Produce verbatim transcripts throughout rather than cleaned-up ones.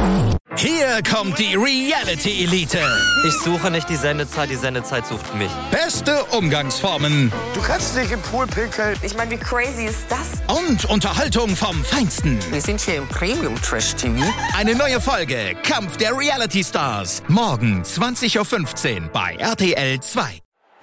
Hier kommt die Reality Elite. Ich suche nicht die Sendezeit, die Sendezeit sucht mich. Beste Umgangsformen. Du kannst nicht im Pool pinkeln. Ich meine, wie crazy ist das? Und Unterhaltung vom Feinsten. Wir sind hier im Premium-Trash-T V. Eine neue Folge Kampf der Reality Stars. Morgen zwanzig Uhr fünfzehn bei R T L zwei.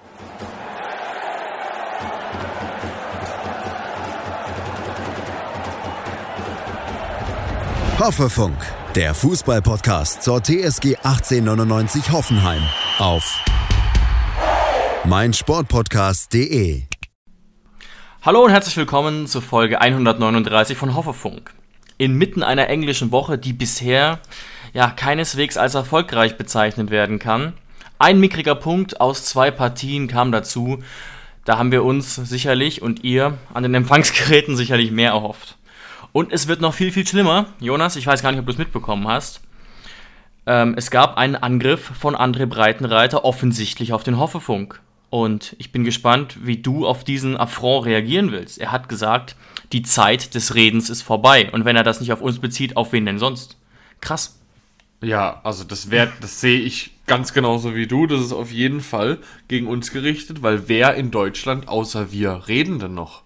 Hoffefunk, der Fußball-Podcast zur T S G achtzehnhundertneunundneunzig Hoffenheim auf meinsportpodcast punkt de. Hallo und herzlich willkommen zur Folge hundertneununddreißig von Hoffefunk. Inmitten einer englischen Woche, die bisher ja keineswegs als erfolgreich bezeichnet werden kann. Ein mickriger Punkt aus zwei Partien kam dazu. Da haben wir uns sicherlich und ihr an den Empfangsgeräten sicherlich mehr erhofft. Und es wird noch viel, viel schlimmer. Jonas, ich weiß gar nicht, ob du es mitbekommen hast. Ähm, es gab einen Angriff von André Breitenreiter offensichtlich auf den Hoffefunk. Und ich bin gespannt, wie du auf diesen Affront reagieren willst. Er hat gesagt, die Zeit des Redens ist vorbei. Und wenn er das nicht auf uns bezieht, auf wen denn sonst? Krass. Ja, also das, wär, das sehe ich ganz genauso wie du. Das ist auf jeden Fall gegen uns gerichtet, weil wer in Deutschland außer wir reden denn noch?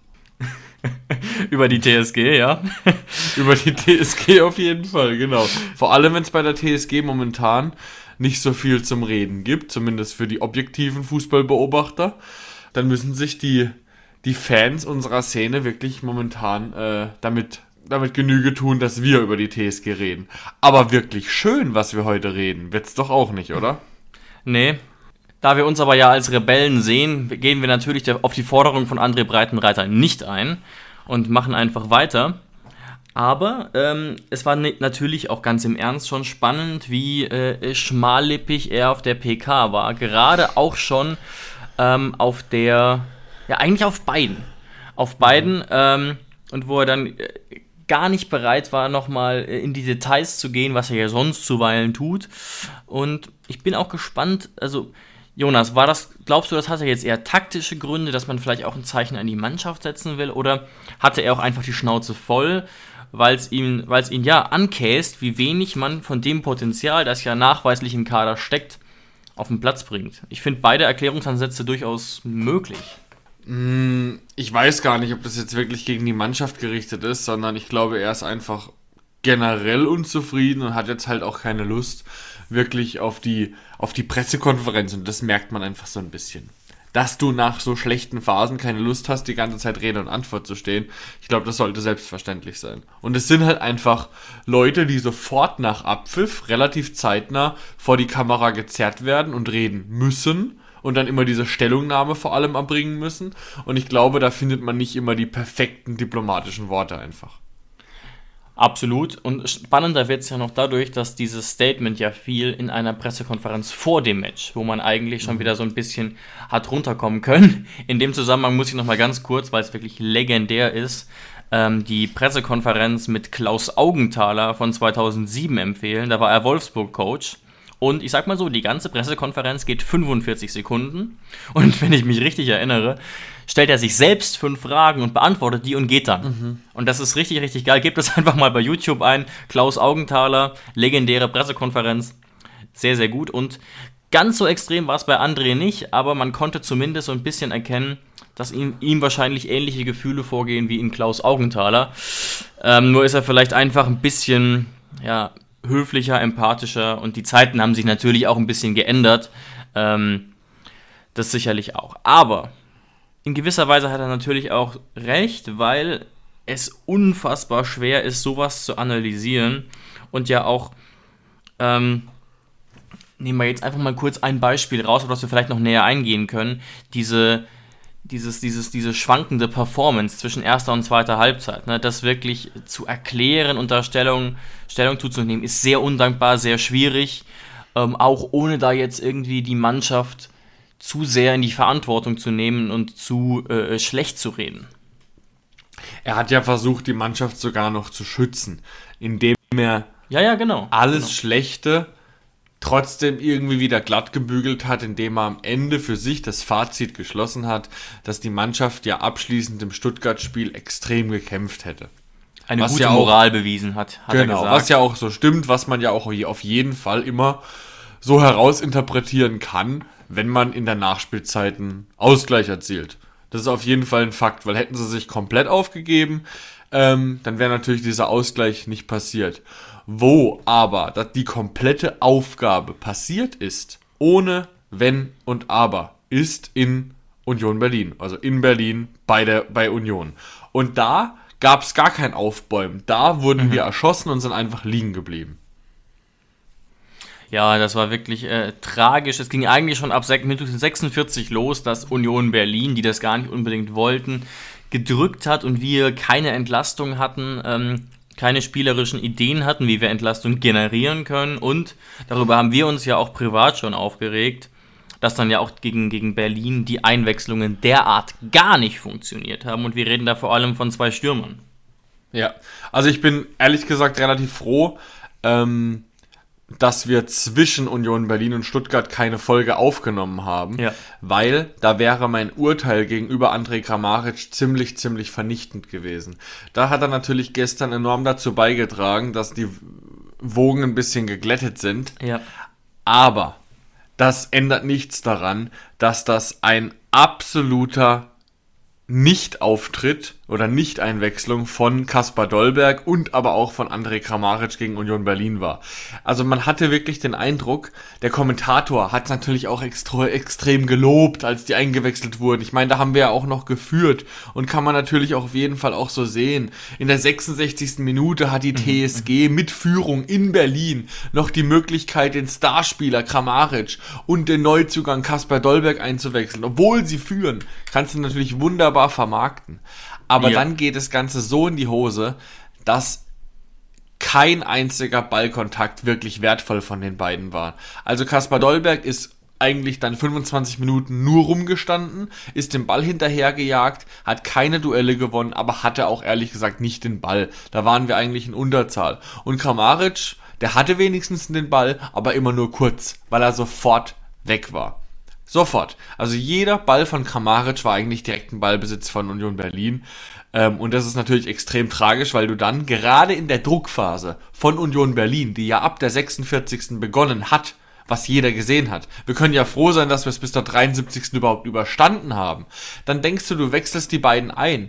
Über die T S G, ja. Über die T S G auf jeden Fall, genau. Vor allem, wenn es bei der T S G momentan nicht so viel zum Reden gibt, zumindest für die objektiven Fußballbeobachter, dann müssen sich die, die Fans unserer Szene wirklich momentan äh, damit, damit Genüge tun, dass wir über die T S G reden. Aber wirklich schön, was wir heute reden, wird's doch auch nicht, oder? Nee. Da wir uns aber ja als Rebellen sehen, gehen wir natürlich auf die Forderung von André Breitenreiter nicht ein und machen einfach weiter. Aber ähm, es war ne- natürlich auch ganz im Ernst schon spannend, wie äh, schmallippig er auf der P K war. Gerade auch schon ähm, auf der, ja eigentlich auf beiden. Auf beiden ähm, und wo er dann äh, gar nicht bereit war, nochmal in die Details zu gehen, was er ja sonst zuweilen tut. Und ich bin auch gespannt, also Jonas, war das, glaubst du, das hatte jetzt eher taktische Gründe, dass man vielleicht auch ein Zeichen an die Mannschaft setzen will, oder hatte er auch einfach die Schnauze voll, weil es ihn, weil es ihn ja ankäst, wie wenig man von dem Potenzial, das ja nachweislich im Kader steckt, auf den Platz bringt? Ich finde beide Erklärungsansätze durchaus möglich. Ich weiß gar nicht, ob das jetzt wirklich gegen die Mannschaft gerichtet ist, sondern ich glaube, er ist einfach generell unzufrieden und hat jetzt halt auch keine Lust wirklich auf die, auf die Pressekonferenz, und das merkt man einfach so ein bisschen. Dass du nach so schlechten Phasen keine Lust hast, die ganze Zeit Rede und Antwort zu stehen, ich glaube, das sollte selbstverständlich sein. Und es sind halt einfach Leute, die sofort nach Abpfiff relativ zeitnah vor die Kamera gezerrt werden und reden müssen und dann immer diese Stellungnahme vor allem erbringen müssen, und ich glaube, da findet man nicht immer die perfekten diplomatischen Worte einfach. Absolut. Und spannender wird es ja noch dadurch, dass dieses Statement ja fiel in einer Pressekonferenz vor dem Match, wo man eigentlich schon wieder so ein bisschen hat runterkommen können. In dem Zusammenhang muss ich noch mal ganz kurz, weil es wirklich legendär ist, ähm, die Pressekonferenz mit Klaus Augenthaler von zweitausendsieben empfehlen. Da war er Wolfsburg-Coach. Und ich sag mal so, die ganze Pressekonferenz geht fünfundvierzig Sekunden. Und wenn ich mich richtig erinnere, stellt er sich selbst fünf Fragen und beantwortet die und geht dann. Mhm. Und das ist richtig, richtig geil. Gebt es einfach mal bei YouTube ein. Klaus Augenthaler, legendäre Pressekonferenz. Sehr, sehr gut. Und ganz so extrem war es bei André nicht, aber man konnte zumindest so ein bisschen erkennen, dass ihm, ihm wahrscheinlich ähnliche Gefühle vorgehen wie in Klaus Augenthaler. Ähm, nur ist er vielleicht einfach ein bisschen, ja, höflicher, empathischer, und die Zeiten haben sich natürlich auch ein bisschen geändert. Ähm, das sicherlich auch. Aber in gewisser Weise hat er natürlich auch recht, weil es unfassbar schwer ist, sowas zu analysieren. Und ja auch, ähm, nehmen wir jetzt einfach mal kurz ein Beispiel raus, auf das wir vielleicht noch näher eingehen können. Diese, dieses, dieses, diese schwankende Performance zwischen erster und zweiter Halbzeit, ne, das wirklich zu erklären und da Stellung, Stellung zuzunehmen, ist sehr undankbar, sehr schwierig, ähm, auch ohne da jetzt irgendwie die Mannschaft zu sehr in die Verantwortung zu nehmen und zu äh, schlecht zu reden. Er hat ja versucht, die Mannschaft sogar noch zu schützen, indem er ja, ja, genau, alles genau. Schlechte trotzdem irgendwie wieder glatt gebügelt hat, indem er am Ende für sich das Fazit geschlossen hat, dass die Mannschaft ja abschließend im Stuttgart-Spiel extrem gekämpft hätte. eine was gute ja auch, Moral bewiesen hat, hat er genau, gesagt. was ja auch so stimmt, was man ja auch auf jeden Fall immer so herausinterpretieren kann, wenn man in der Nachspielzeit einen Ausgleich erzielt. Das ist auf jeden Fall ein Fakt, weil hätten sie sich komplett aufgegeben, ähm, dann wäre natürlich dieser Ausgleich nicht passiert. Wo aber dass die komplette Aufgabe passiert ist, ohne Wenn und Aber, ist in Union Berlin. Also in Berlin bei, der, bei Union. Und da gab es gar kein Aufbäumen. Da wurden mhm. wir erschossen und sind einfach liegen geblieben. Ja, das war wirklich äh, tragisch. Es ging eigentlich schon ab Minute sechsundvierzig los, dass Union Berlin, die das gar nicht unbedingt wollten, gedrückt hat und wir keine Entlastung hatten, ähm, keine spielerischen Ideen hatten, wie wir Entlastung generieren können. Und darüber haben wir uns ja auch privat schon aufgeregt, dass dann ja auch gegen, gegen Berlin die Einwechslungen derart gar nicht funktioniert haben. Und wir reden da vor allem von zwei Stürmern. Ja, also ich bin ehrlich gesagt relativ froh, ähm, dass wir zwischen Union Berlin und Stuttgart keine Folge aufgenommen haben, ja. weil da wäre mein Urteil gegenüber Andrej Kramaric ziemlich, ziemlich vernichtend gewesen. Da hat er natürlich gestern enorm dazu beigetragen, dass die Wogen ein bisschen geglättet sind, ja. aber das ändert nichts daran, dass das ein absoluter Nicht-Auftritt oder Nicht-Einwechslung von Kaspar Dolberg und aber auch von Andrej Kramaric gegen Union Berlin war. Also man hatte wirklich den Eindruck, der Kommentator hat es natürlich auch extra, extrem gelobt, als die eingewechselt wurden. Ich meine, da haben wir ja auch noch geführt und kann man natürlich auch auf jeden Fall auch so sehen. In der sechsundsechzigsten Minute hat die T S G mit Führung in Berlin noch die Möglichkeit, den Starspieler Kramaric und den Neuzugang Kaspar Dolberg einzuwechseln. Obwohl sie führen, kannst du natürlich wunderbar vermarkten. Aber ja. dann geht das Ganze so in die Hose, dass kein einziger Ballkontakt wirklich wertvoll von den beiden war. Also Kaspar Dolberg ist eigentlich dann fünfundzwanzig Minuten nur rumgestanden, ist dem Ball hinterhergejagt, hat keine Duelle gewonnen, aber hatte auch ehrlich gesagt nicht den Ball. Da waren wir eigentlich in Unterzahl. Und Kramaric, der hatte wenigstens den Ball, aber immer nur kurz, weil er sofort weg war. Sofort. Also jeder Ball von Kramaric war eigentlich direkt ein Ballbesitz von Union Berlin. Ähm, und das ist natürlich extrem tragisch, weil du dann gerade in der Druckphase von Union Berlin, die ja ab der sechsundvierzigsten begonnen hat, was jeder gesehen hat. Wir können ja froh sein, dass wir es bis zur dreiundsiebzigsten überhaupt überstanden haben. Dann denkst du, du wechselst die beiden ein.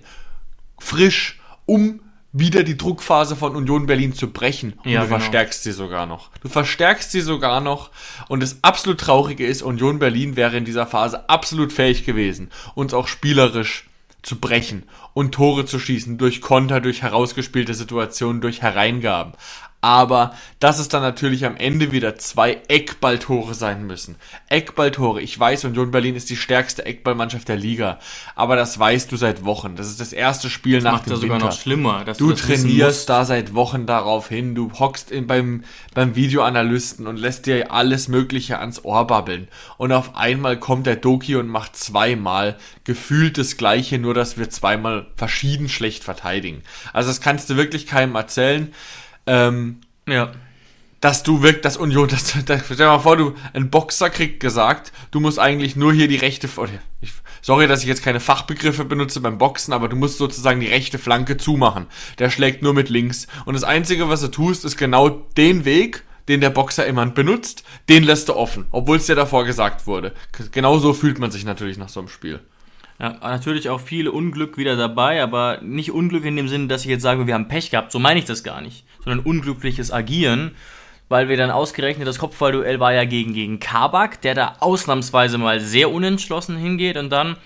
Frisch, um wieder die Druckphase von Union Berlin zu brechen. Und ja, du genau. verstärkst sie sogar noch. Du verstärkst sie sogar noch. Und das absolut Traurige ist, Union Berlin wäre in dieser Phase absolut fähig gewesen, uns auch spielerisch zu brechen und Tore zu schießen durch Konter, durch herausgespielte Situationen, durch Hereingaben. Aber dass es dann natürlich am Ende wieder zwei Eckballtore sein müssen. Eckballtore. Ich weiß, Union Berlin ist die stärkste Eckballmannschaft der Liga. Aber das weißt du seit Wochen. Das ist das erste Spiel das nach macht dem das sogar Winter. noch schlimmer. Dass Du, du das trainierst da seit Wochen darauf hin. Du hockst in, beim, beim Videoanalysten und lässt dir alles Mögliche ans Ohr babbeln. Und auf einmal kommt der Doki und macht zweimal gefühlt das Gleiche, nur dass wir zweimal verschieden schlecht verteidigen. Also das kannst du wirklich keinem erzählen. Ähm, ja. Dass du wirklich, das Union, das, das, stell dir mal vor, du, ein Boxer kriegt gesagt, du musst eigentlich nur hier die rechte, ich, sorry, dass ich jetzt keine Fachbegriffe benutze beim Boxen, aber du musst sozusagen die rechte Flanke zumachen. Der schlägt nur mit links. Und das Einzige, was du tust, ist genau den Weg, den der Boxer immer benutzt, den lässt du offen, obwohl es dir davor gesagt wurde. Genau so fühlt man sich natürlich nach so einem Spiel. Ja, natürlich auch viel Unglück wieder dabei, aber nicht Unglück in dem Sinne, dass ich jetzt sage, wir haben Pech gehabt, so meine ich das gar nicht, sondern unglückliches Agieren, weil wir dann ausgerechnet, das Kopfballduell war ja gegen, gegen Kabak, der da ausnahmsweise mal sehr unentschlossen hingeht und dann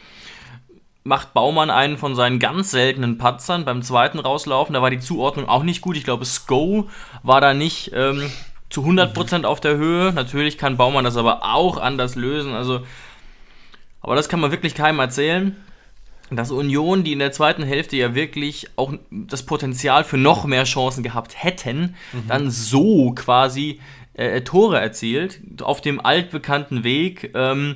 macht Baumann einen von seinen ganz seltenen Patzern beim zweiten rauslaufen, da war die Zuordnung auch nicht gut, ich glaube Sko war da nicht ähm, zu hundert Prozent auf der Höhe, natürlich kann Baumann das aber auch anders lösen, also aber das kann man wirklich keinem erzählen, dass Union, die in der zweiten Hälfte ja wirklich auch das Potenzial für noch mehr Chancen gehabt hätten, mhm. dann so quasi äh, Tore erzielt, auf dem altbekannten Weg. Ähm,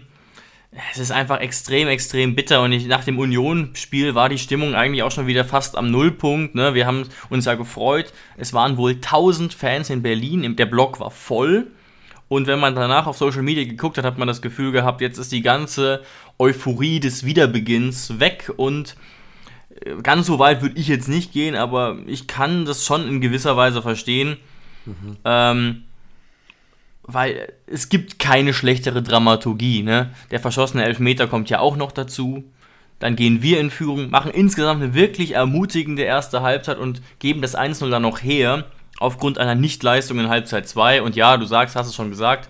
es ist einfach extrem, extrem bitter und ich, nach dem Union-Spiel war die Stimmung eigentlich auch schon wieder fast am Nullpunkt. Ne? Wir haben uns ja gefreut, es waren wohl tausend Fans in Berlin, der Block war voll. Und wenn man danach auf Social Media geguckt hat, hat man das Gefühl gehabt, jetzt ist die ganze Euphorie des Wiederbeginns weg und Ganz so weit würde ich jetzt nicht gehen, aber ich kann das schon in gewisser Weise verstehen. Mhm. Ähm, weil es gibt keine schlechtere Dramaturgie. Ne? Der verschossene Elfmeter kommt ja auch noch dazu. Dann gehen wir in Führung, machen insgesamt eine wirklich ermutigende erste Halbzeit und geben das eins null dann noch her, aufgrund einer Nichtleistung in Halbzeit zwei. Und ja, du sagst, hast es schon gesagt,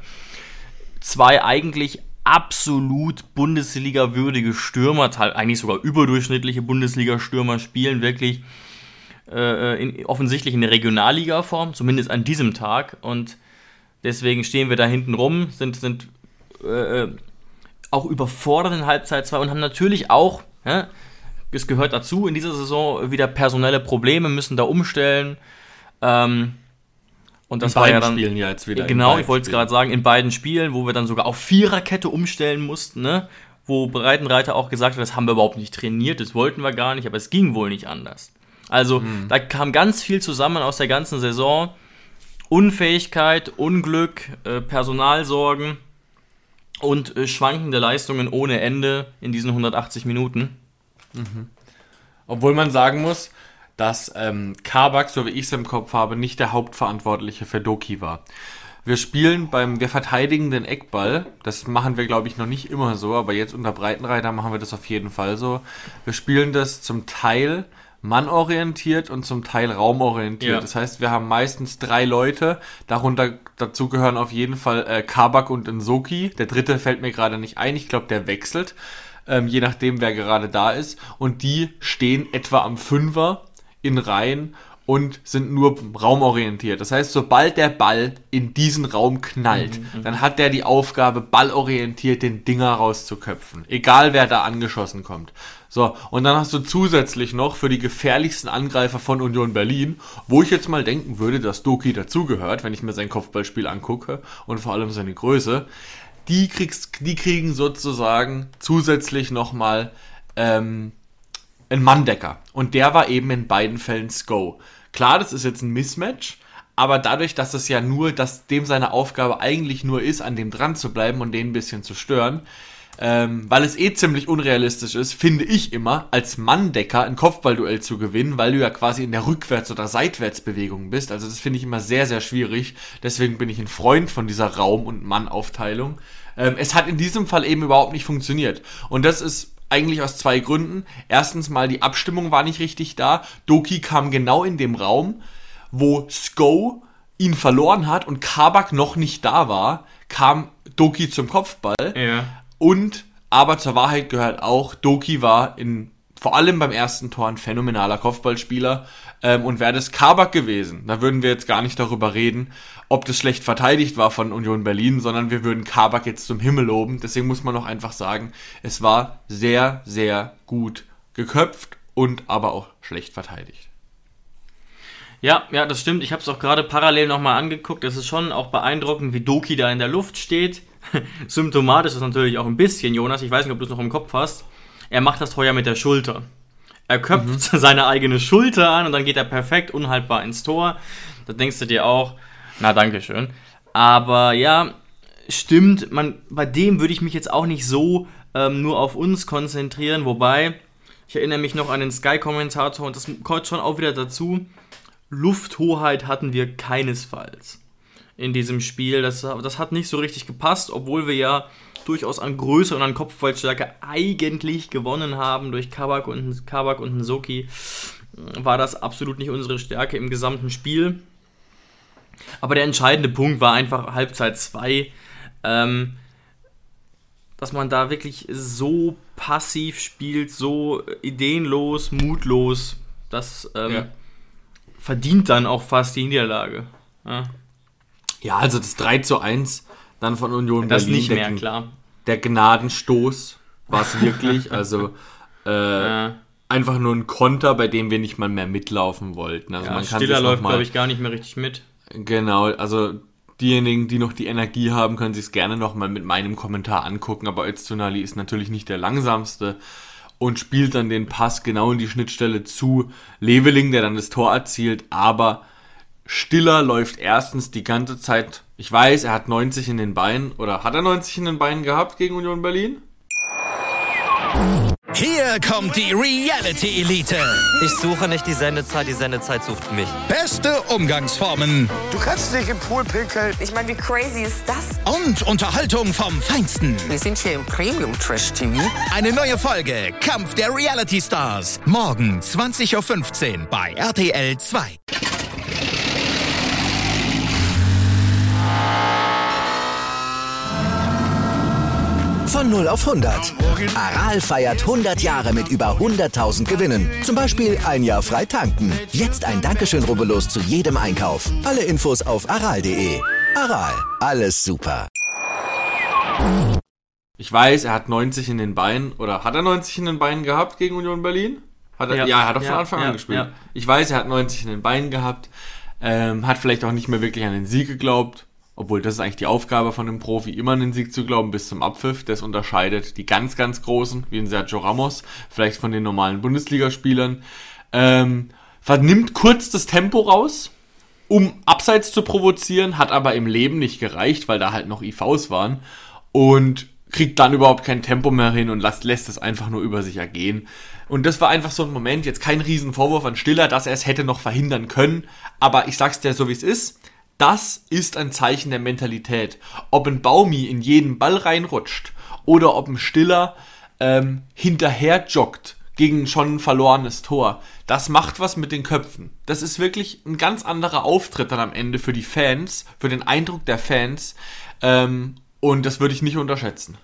zwei eigentlich absolut Bundesliga-würdige Stürmer, eigentlich sogar überdurchschnittliche Bundesliga-Stürmer spielen wirklich äh, in, offensichtlich in der Regionalliga-Form, zumindest an diesem Tag. Und deswegen stehen wir da hinten rum, sind, sind äh, auch überfordert in Halbzeit zwei und haben natürlich auch, ja, es gehört dazu, in dieser Saison wieder personelle Probleme, müssen da umstellen. Ähm, und das in war beiden ja dann, Spielen ja jetzt wieder. Genau, ich wollte es gerade sagen, in beiden Spielen, wo wir dann sogar auf Viererkette umstellen mussten, ne? Wo Breitenreiter auch gesagt hat, das haben wir überhaupt nicht trainiert, das wollten wir gar nicht, aber es ging wohl nicht anders. Also mhm. da kam ganz viel zusammen aus der ganzen Saison. Unfähigkeit, Unglück, äh, Personalsorgen und äh, schwankende Leistungen ohne Ende in diesen hundertachtzig Minuten. Mhm. Obwohl man sagen muss, dass ähm, Kabak, so wie ich es im Kopf habe, nicht der Hauptverantwortliche für Doki war. Wir spielen beim, wir verteidigen den Eckball, das machen wir glaube ich noch nicht immer so, aber jetzt unter Breitenreiter machen wir das auf jeden Fall so. Wir spielen das zum Teil mannorientiert und zum Teil raumorientiert. Ja. Das heißt, wir haben meistens drei Leute, darunter dazu gehören auf jeden Fall äh, Kabak und Nsoki. Der dritte fällt mir gerade nicht ein, ich glaube der wechselt, ähm, je nachdem wer gerade da ist. Und die stehen etwa am Fünfer in Reihen und sind nur raumorientiert. Das heißt, sobald der Ball in diesen Raum knallt, mhm, dann hat der die Aufgabe, ballorientiert den Dinger rauszuköpfen. Egal, wer da angeschossen kommt. So, und dann hast du zusätzlich noch für die gefährlichsten Angreifer von Union Berlin, wo ich jetzt mal denken würde, dass Doki dazugehört, wenn ich mir sein Kopfballspiel angucke und vor allem seine Größe, die, kriegst, die kriegen sozusagen zusätzlich nochmal ähm, ein Manndecker. Und der war eben in beiden Fällen Sko. Klar, das ist jetzt ein Mismatch, aber dadurch, dass es ja nur, dass dem seine Aufgabe eigentlich nur ist, an dem dran zu bleiben und den ein bisschen zu stören, ähm, weil es eh ziemlich unrealistisch ist, finde ich immer, als Manndecker ein Kopfballduell zu gewinnen, weil du ja quasi in der Rückwärts- oder Seitwärtsbewegung bist. Also das finde ich immer sehr, sehr schwierig. Deswegen bin ich ein Freund von dieser Raum- und Mannaufteilung. Ähm, es hat in diesem Fall eben überhaupt nicht funktioniert. Und das ist eigentlich aus zwei Gründen. Erstens mal, die Abstimmung war nicht richtig da. Doki kam genau in dem Raum, wo Sko ihn verloren hat und Kabak noch nicht da war, kam Doki zum Kopfball. Ja. Und, aber zur Wahrheit gehört auch, Doki war in, vor allem beim ersten Tor ein phänomenaler Kopfballspieler. Ähm, und wäre das Kabak gewesen, da würden wir jetzt gar nicht darüber reden, ob das schlecht verteidigt war von Union Berlin, sondern wir würden Kabak jetzt zum Himmel loben. Deswegen muss man noch einfach sagen, es war sehr, sehr gut geköpft und aber auch schlecht verteidigt. Ja, ja, das stimmt. Ich habe es auch gerade parallel nochmal angeguckt. Es ist schon auch beeindruckend, wie Doki da in der Luft steht. Symptomatisch ist natürlich auch ein bisschen, Jonas, ich weiß nicht, ob du es noch im Kopf hast. Er macht das heuer mit der Schulter. Er köpft mhm. seine eigene Schulter an und dann geht er perfekt unhaltbar ins Tor. Da denkst du dir auch, na, danke schön. Aber ja, stimmt, man, bei dem würde ich mich jetzt auch nicht so ähm, nur auf uns konzentrieren. Wobei, ich erinnere mich noch an den Sky-Kommentator und das kommt schon auch wieder dazu. Lufthoheit hatten wir keinesfalls in diesem Spiel. Das, das hat nicht so richtig gepasst, obwohl wir ja durchaus an Größe und an Kopfballstärke eigentlich gewonnen haben durch Kabak und Kabak und Nsoki, war das absolut nicht unsere Stärke im gesamten Spiel. Aber der entscheidende Punkt war einfach Halbzeit zwei, ähm, dass man da wirklich so passiv spielt, so ideenlos, mutlos, das ähm, ja. verdient dann auch fast die Niederlage. Ja, ja, also das drei zu eins dann von Union das Berlin. Das nicht mehr, der, klar. Der Gnadenstoß war es wirklich, also äh, ja. einfach nur ein Konter, bei dem wir nicht mal mehr mitlaufen wollten. Also ja, man kann Stiller läuft, mal, glaube ich, gar nicht mehr richtig mit. Genau, also diejenigen, die noch die Energie haben, können sich es gerne nochmal mit meinem Kommentar angucken, aber Öztunali ist natürlich nicht der langsamste und spielt dann den Pass genau in die Schnittstelle zu Leveling, der dann das Tor erzielt, aber Stiller läuft erstens die ganze Zeit, ich weiß, er hat neunzig in den Beinen, oder hat er neunzig in den Beinen gehabt gegen Union Berlin? Hier kommt die Reality Elite. Ich suche nicht die Sendezeit, die Sendezeit sucht mich. Beste Umgangsformen Du kannst dich im Pool pinkeln. Ich meine, wie crazy ist das? und Unterhaltung vom Feinsten. Wir sind hier im Premium-Trash-T V. Eine neue Folge Kampf der Reality Stars. Morgen zwanzig Uhr fünfzehn bei R T L zwei. Von null auf hundert. Aral feiert hundert Jahre mit über hunderttausend Gewinnen. Zum Beispiel ein Jahr frei tanken. Jetzt ein Dankeschön, rubbellos zu jedem Einkauf. Alle Infos auf aral punkt de. Aral, alles super. Ich weiß, er hat neunzig in den Beinen. Oder hat er neunzig in den Beinen gehabt gegen Union Berlin? Hat er, ja. ja, er hat doch von ja, Anfang ja, an gespielt. ja. Ich weiß, er hat neunzig in den Beinen gehabt. Ähm, hat vielleicht auch nicht mehr wirklich an den Sieg geglaubt. Obwohl, das ist eigentlich die Aufgabe von einem Profi, immer an den Sieg zu glauben bis zum Abpfiff. Das unterscheidet die ganz, ganz Großen, wie in Sergio Ramos, vielleicht von den normalen Bundesligaspielern. Ähm, vernimmt kurz das Tempo raus, um Abseits zu provozieren, hat aber im Leben nicht gereicht, weil da halt noch I Vs waren. Und kriegt dann überhaupt kein Tempo mehr hin und lässt, lässt es einfach nur über sich ergehen. Und das war einfach so ein Moment, jetzt kein Riesenvorwurf an Stiller, dass er es hätte noch verhindern können. Aber ich sag's dir so, wie es ist. Das ist ein Zeichen der Mentalität. Ob ein Baumi in jeden Ball reinrutscht oder ob ein Stiller ähm, hinterher joggt gegen ein schon verlorenes Tor, das macht was mit den Köpfen. Das ist wirklich ein ganz anderer Auftritt dann am Ende für die Fans, für den Eindruck der Fans. Ähm, und das würde ich nicht unterschätzen.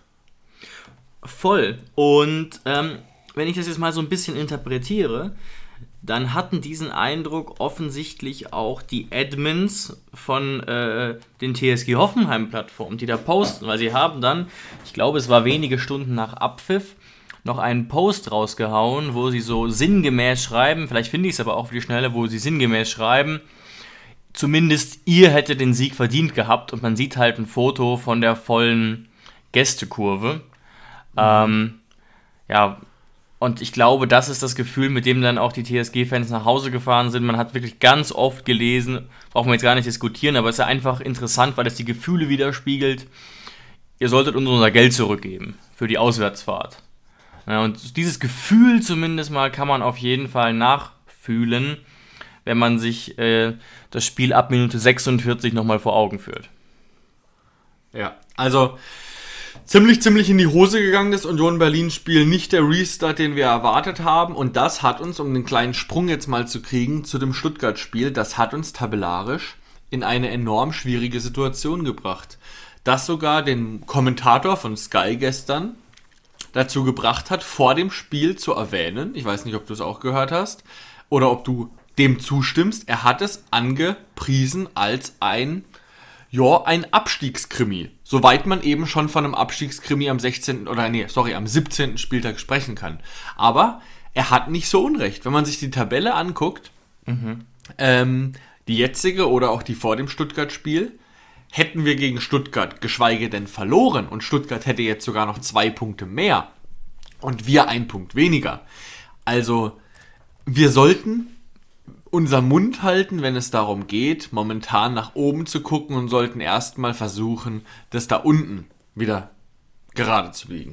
Voll. Und ähm, wenn ich das jetzt mal so ein bisschen interpretiere, dann hatten diesen Eindruck offensichtlich auch die Admins von äh, den T S G Hoffenheim-Plattformen, die da posten, weil sie haben dann, ich glaube es war wenige Stunden nach Abpfiff, noch einen Post rausgehauen, wo sie so sinngemäß schreiben, vielleicht finde ich es aber auch für die Schnelle, wo sie sinngemäß schreiben, zumindest ihr hättet den Sieg verdient gehabt, und man sieht halt ein Foto von der vollen Gästekurve. Mhm. Ähm, ja, und ich glaube, das ist das Gefühl, mit dem dann auch die T S G-Fans nach Hause gefahren sind. Man hat wirklich ganz oft gelesen, brauchen wir jetzt gar nicht diskutieren, aber es ist ja einfach interessant, weil es die Gefühle widerspiegelt. Ihr solltet uns unser Geld zurückgeben für die Auswärtsfahrt. Ja, und dieses Gefühl zumindest mal kann man auf jeden Fall nachfühlen, wenn man sich äh, das Spiel ab Minute sechsundvierzig nochmal vor Augen führt. Ja, also ziemlich, ziemlich in die Hose gegangen, das Union Berlin-Spiel, nicht der Restart, den wir erwartet haben, und das hat uns, um den kleinen Sprung jetzt mal zu kriegen, zu dem Stuttgart-Spiel, das hat uns tabellarisch in eine enorm schwierige Situation gebracht, das sogar den Kommentator von Sky gestern dazu gebracht hat, vor dem Spiel zu erwähnen, ich weiß nicht, ob du es auch gehört hast, oder ob du dem zustimmst, er hat es angepriesen als ein Ja, ein Abstiegskrimi. Soweit man eben schon von einem Abstiegskrimi am sechzehnten oder nee, sorry, am siebzehnten Spieltag sprechen kann. Aber er hat nicht so unrecht. Wenn man sich die Tabelle anguckt, mhm. ähm, die jetzige oder auch die vor dem Stuttgart-Spiel, hätten wir gegen Stuttgart geschweige denn verloren und Stuttgart hätte jetzt sogar noch zwei Punkte mehr und wir ein Punkt weniger. Also, wir sollten unser Mund halten, wenn es darum geht, momentan nach oben zu gucken, und sollten erstmal versuchen, das da unten wieder gerade zu biegen.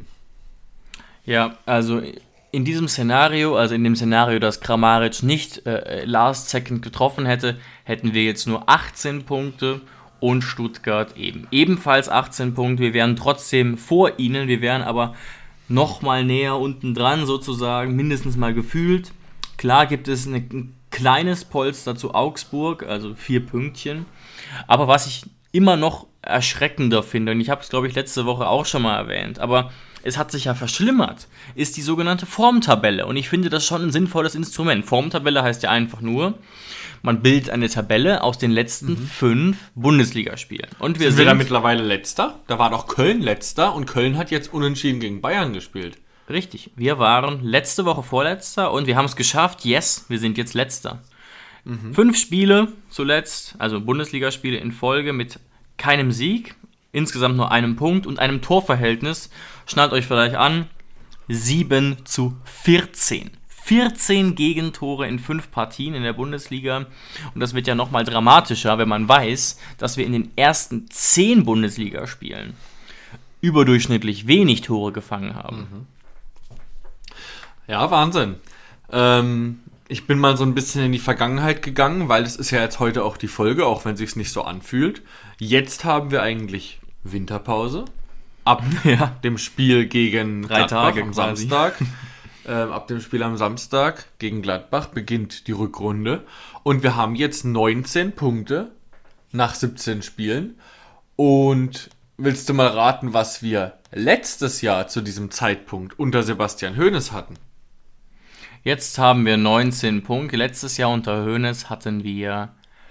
Ja, also in diesem Szenario, also in dem Szenario, dass Kramaric nicht äh, last second getroffen hätte, hätten wir jetzt nur achtzehn Punkte und Stuttgart eben ebenfalls achtzehn Punkte. Wir wären trotzdem vor ihnen, wir wären aber noch mal näher unten dran sozusagen, mindestens mal gefühlt. Klar gibt es eine kleines Polster zu Augsburg, also vier Pünktchen. Aber was ich immer noch erschreckender finde, und ich habe es, glaube ich, letzte Woche auch schon mal erwähnt, aber es hat sich ja verschlimmert, ist die sogenannte Formtabelle. Und ich finde das schon ein sinnvolles Instrument. Formtabelle heißt ja einfach nur, man bildet eine Tabelle aus den letzten mhm. fünf Bundesligaspielen. Und wir sind, sind wir da mittlerweile Letzter? Da war doch Köln Letzter und Köln hat jetzt unentschieden gegen Bayern gespielt. Richtig, wir waren letzte Woche Vorletzter und wir haben es geschafft. Yes, wir sind jetzt Letzter. Mhm. Fünf Spiele zuletzt, also Bundesligaspiele in Folge mit keinem Sieg, insgesamt nur einem Punkt und einem Torverhältnis. Schnallt euch vielleicht an, sieben zu vierzehn. vierzehn Gegentore in fünf Partien in der Bundesliga. Und das wird ja nochmal dramatischer, wenn man weiß, dass wir in den ersten zehn Bundesligaspielen überdurchschnittlich wenig Tore gefangen haben. Mhm. Ja, Wahnsinn. Ähm, ich bin mal so ein bisschen in die Vergangenheit gegangen, weil es ist ja jetzt heute auch die Folge, auch wenn es sich nicht so anfühlt. Jetzt haben wir eigentlich Winterpause. Ab Ja. dem Spiel gegen Drei Gladbach Tage am quasi. Samstag. ähm, ab dem Spiel am Samstag gegen Gladbach beginnt die Rückrunde. Und wir haben jetzt neunzehn Punkte nach siebzehn Spielen. Und willst du mal raten, was wir letztes Jahr zu diesem Zeitpunkt unter Sebastian Hoeneß hatten? Jetzt haben wir neunzehn Punkte. Letztes Jahr unter Hoeneß hatten wir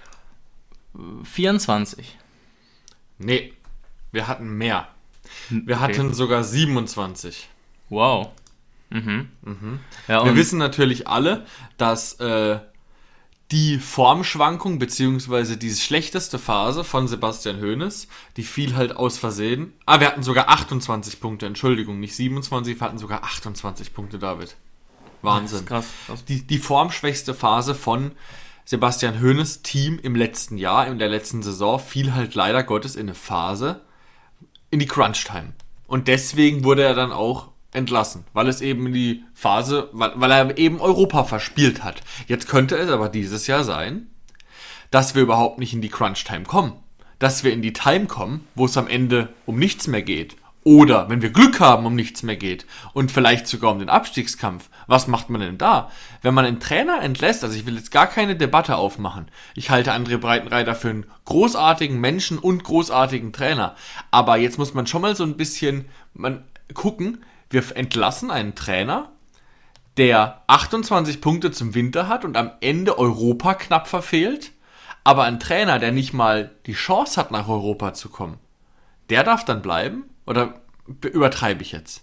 vierundzwanzig. Nee, wir hatten mehr. Wir Okay. hatten sogar siebenundzwanzig. Wow. Mhm. Ja, Wir und wissen natürlich alle, dass äh, die Formschwankung beziehungsweise die schlechteste Phase von Sebastian Hoeneß, die fiel halt aus Versehen. Ah, wir hatten sogar achtundzwanzig Punkte, Entschuldigung, nicht siebenundzwanzig, wir hatten sogar achtundzwanzig Punkte, David. Wahnsinn. Das ist krass, krass. Die, die formschwächste Phase von Sebastian Hoeneß Team im letzten Jahr, in der letzten Saison, fiel halt leider Gottes in eine Phase, in die Crunch-Time. Und deswegen wurde er dann auch entlassen, weil es eben in die Phase, weil, weil er eben Europa verspielt hat. Jetzt könnte es aber dieses Jahr sein, dass wir überhaupt nicht in die Crunch-Time kommen. Dass wir in die Time kommen, wo es am Ende um nichts mehr geht. Oder, wenn wir Glück haben, um nichts mehr geht. Und vielleicht sogar um den Abstiegskampf. Was macht man denn da? Wenn man einen Trainer entlässt, also ich will jetzt gar keine Debatte aufmachen. Ich halte André Breitenreiter für einen großartigen Menschen und großartigen Trainer. Aber jetzt muss man schon mal so ein bisschen man, gucken, wir entlassen einen Trainer, der achtundzwanzig Punkte zum Winter hat und am Ende Europa knapp verfehlt. Aber ein Trainer, der nicht mal die Chance hat, nach Europa zu kommen, der darf dann bleiben? Oder übertreibe ich jetzt?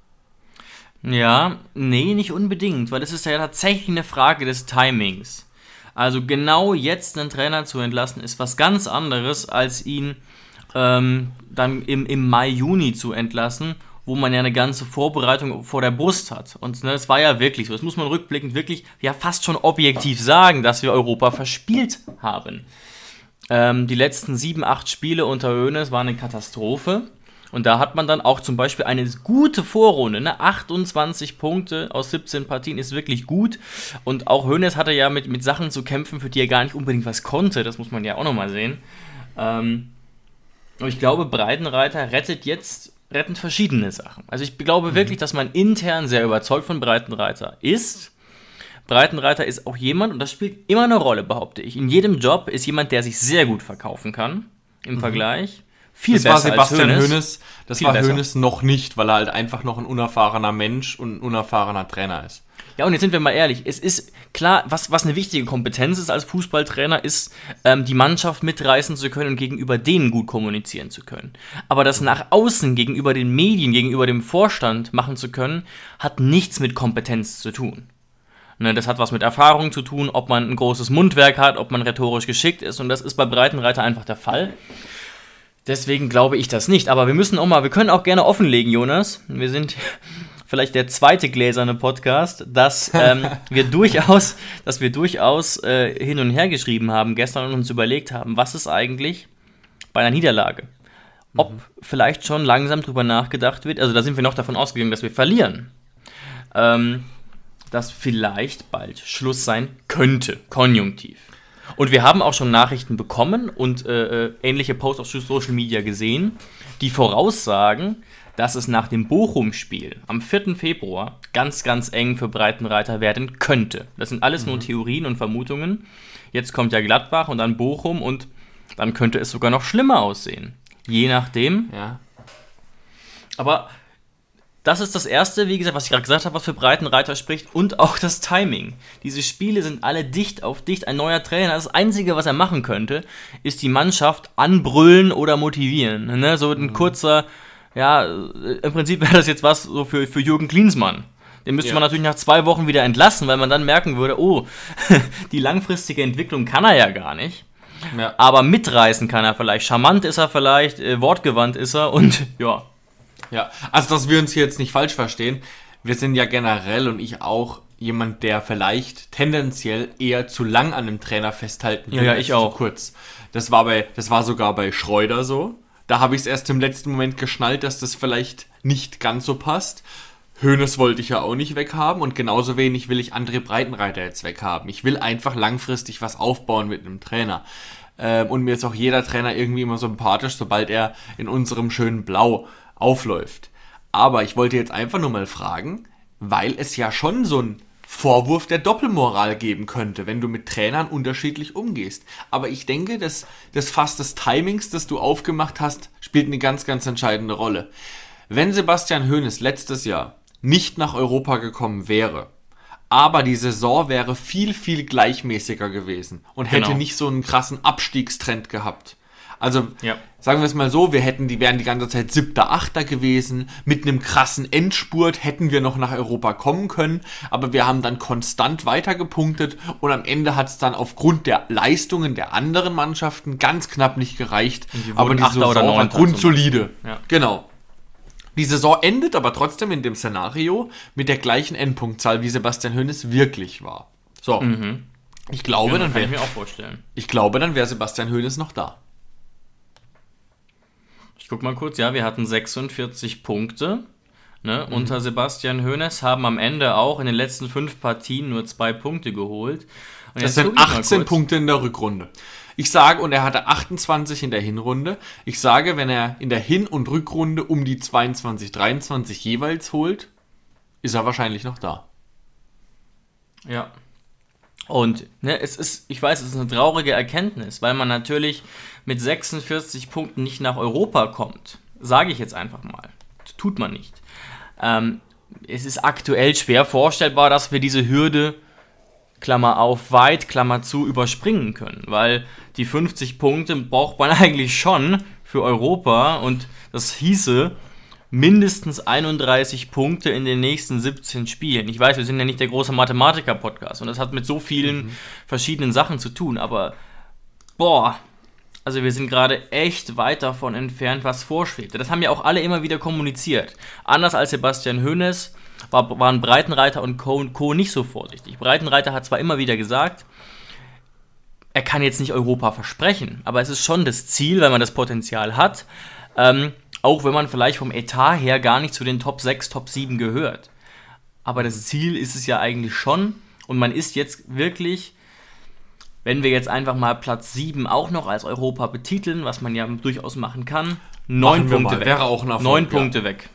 Ja, nee, nicht unbedingt, weil es ist ja tatsächlich eine Frage des Timings. Also genau jetzt einen Trainer zu entlassen, ist was ganz anderes, als ihn ähm, dann im, im Mai, Juni zu entlassen, wo man ja eine ganze Vorbereitung vor der Brust hat. Und ne, es war ja wirklich so, das muss man rückblickend wirklich ja fast schon objektiv sagen, dass wir Europa verspielt haben. Ähm, die letzten sieben, acht Spiele unter Hoeneß waren eine Katastrophe. Und da hat man dann auch zum Beispiel eine gute Vorrunde, ne? achtundzwanzig Punkte aus siebzehn Partien ist wirklich gut. Und auch Hoeneß hatte ja mit, mit Sachen zu kämpfen, für die er gar nicht unbedingt was konnte. Das muss man ja auch nochmal sehen. Ähm, und ich glaube, Breitenreiter rettet jetzt retten verschiedene Sachen. Also ich glaube mhm. wirklich, dass man intern sehr überzeugt von Breitenreiter ist. Breitenreiter ist auch jemand, und das spielt immer eine Rolle, behaupte ich. In jedem Job ist jemand, der sich sehr gut verkaufen kann, im mhm. Vergleich. Viel das besser war Sebastian als Hoeneß. Hoeneß. Das Viel war besser. Hoeneß noch nicht, weil er halt einfach noch ein unerfahrener Mensch und ein unerfahrener Trainer ist. Ja, und jetzt sind wir mal ehrlich, es ist klar, was, was eine wichtige Kompetenz ist als Fußballtrainer, ist, ähm, die Mannschaft mitreißen zu können und gegenüber denen gut kommunizieren zu können. Aber das nach außen, gegenüber den Medien, gegenüber dem Vorstand machen zu können, hat nichts mit Kompetenz zu tun. Ne, das hat was mit Erfahrung zu tun, ob man ein großes Mundwerk hat, ob man rhetorisch geschickt ist, und das ist bei Breitenreiter einfach der Fall. Deswegen glaube ich das nicht. Aber wir müssen auch mal, wir können auch gerne offenlegen, Jonas. Wir sind vielleicht der zweite gläserne Podcast, dass ähm, wir durchaus, dass wir durchaus äh, hin und her geschrieben haben gestern und uns überlegt haben, was ist eigentlich bei einer Niederlage? Ob mhm. vielleicht schon langsam drüber nachgedacht wird. Also da sind wir noch davon ausgegangen, dass wir verlieren. Ähm, dass vielleicht bald Schluss sein könnte, konjunktiv. Und wir haben auch schon Nachrichten bekommen und äh, ähnliche Posts auf Social Media gesehen, die voraussagen, dass es nach dem Bochum-Spiel am vierten Februar ganz, ganz eng für Breitenreiter werden könnte. Das sind alles mhm. nur Theorien und Vermutungen. Jetzt kommt ja Gladbach und dann Bochum und dann könnte es sogar noch schlimmer aussehen. Je nachdem. Ja. Aber das ist das Erste, wie gesagt, was ich gerade gesagt habe, was für Breitenreiter spricht, und auch das Timing. Diese Spiele sind alle dicht auf dicht. Ein neuer Trainer, das Einzige, was er machen könnte, ist die Mannschaft anbrüllen oder motivieren. Ne? So ein mhm. kurzer, ja, im Prinzip wäre das jetzt was so für, für Jürgen Klinsmann. Den müsste ja. man natürlich nach zwei Wochen wieder entlassen, weil man dann merken würde, oh, die langfristige Entwicklung kann er ja gar nicht. Ja. Aber mitreißen kann er vielleicht. Charmant ist er vielleicht, äh, wortgewandt ist er und ja. Ja, also dass wir uns hier jetzt nicht falsch verstehen, wir sind ja generell und ich auch jemand, der vielleicht tendenziell eher zu lang an einem Trainer festhalten will. Ja, ja, ich auch. Zu kurz. Das war, bei, das war sogar bei Schreuder so. Da habe ich es erst im letzten Moment geschnallt, dass das vielleicht nicht ganz so passt. Hoeneß wollte ich ja auch nicht weghaben und genauso wenig will ich André Breitenreiter jetzt weghaben. Ich will einfach langfristig was aufbauen mit einem Trainer. Ähm, und mir ist auch jeder Trainer irgendwie immer sympathisch, sobald er in unserem schönen Blau aufläuft. Aber ich wollte jetzt einfach nur mal fragen, weil es ja schon so ein Vorwurf der Doppelmoral geben könnte, wenn du mit Trainern unterschiedlich umgehst. Aber ich denke, dass das Fass des Timings, das du aufgemacht hast, spielt eine ganz, ganz entscheidende Rolle. Wenn Sebastian Hoeneß letztes Jahr nicht nach Europa gekommen wäre, aber die Saison wäre viel, viel gleichmäßiger gewesen und hätte Genau. nicht so einen krassen Abstiegstrend gehabt. Also, Ja. sagen wir es mal so, wir hätten, die wären die ganze Zeit siebter, achter gewesen, mit einem krassen Endspurt hätten wir noch nach Europa kommen können, aber wir haben dann konstant weitergepunktet und am Ende hat es dann aufgrund der Leistungen der anderen Mannschaften ganz knapp nicht gereicht, Und die wurden aber die Achter Saison oder war Neunter grundsolide. Ja. Genau. Die Saison endet aber trotzdem in dem Szenario mit der gleichen Endpunktzahl, wie Sebastian Hoeneß wirklich war. So. Ich glaube, Ja, dann kann ich wäre mir auch vorstellen. ich glaube, dann wäre Sebastian Hoeneß noch da. Ich guck mal kurz, ja, wir hatten sechsundvierzig Punkte, ne, unter Sebastian Hoeneß, haben am Ende auch in den letzten fünf Partien nur zwei Punkte geholt. Und Das jetzt guck sind ich mal achtzehn kurz. Punkte in der Rückrunde. Ich sage, und er hatte achtundzwanzig in der Hinrunde. Ich sage, wenn er in der Hin- und Rückrunde um die zweiundzwanzig, dreiundzwanzig jeweils holt, ist er wahrscheinlich noch da. Ja. Und ne, es ist, ich weiß, es ist eine traurige Erkenntnis, weil man natürlich mit sechsundvierzig Punkten nicht nach Europa kommt. Sage ich jetzt einfach mal. Das tut man nicht. Ähm, es ist aktuell schwer vorstellbar, dass wir diese Hürde, Klammer auf, weit, Klammer zu, überspringen können, weil die fünfzig Punkte braucht man eigentlich schon für Europa und das hieße mindestens einunddreißig Punkte in den nächsten siebzehn Spielen. Ich weiß, wir sind ja nicht der große Mathematiker-Podcast und das hat mit so vielen mhm. verschiedenen Sachen zu tun, aber boah, also wir sind gerade echt weit davon entfernt, was vorschwebt. Das haben ja auch alle immer wieder kommuniziert. Anders als Sebastian Hoeneß war, waren Breitenreiter und Co. und Co. nicht so vorsichtig. Breitenreiter hat zwar immer wieder gesagt, er kann jetzt nicht Europa versprechen, aber es ist schon das Ziel, weil man das Potenzial hat, ähm, auch wenn man vielleicht vom Etat her gar nicht zu den Top sechs, Top sieben gehört. Aber das Ziel ist es ja eigentlich schon und man ist jetzt wirklich, wenn wir jetzt einfach mal Platz sieben auch noch als Europa betiteln, was man ja durchaus machen kann, neun Punkte weg. Wäre auch ein Erfolg, neun ja. Punkte weg.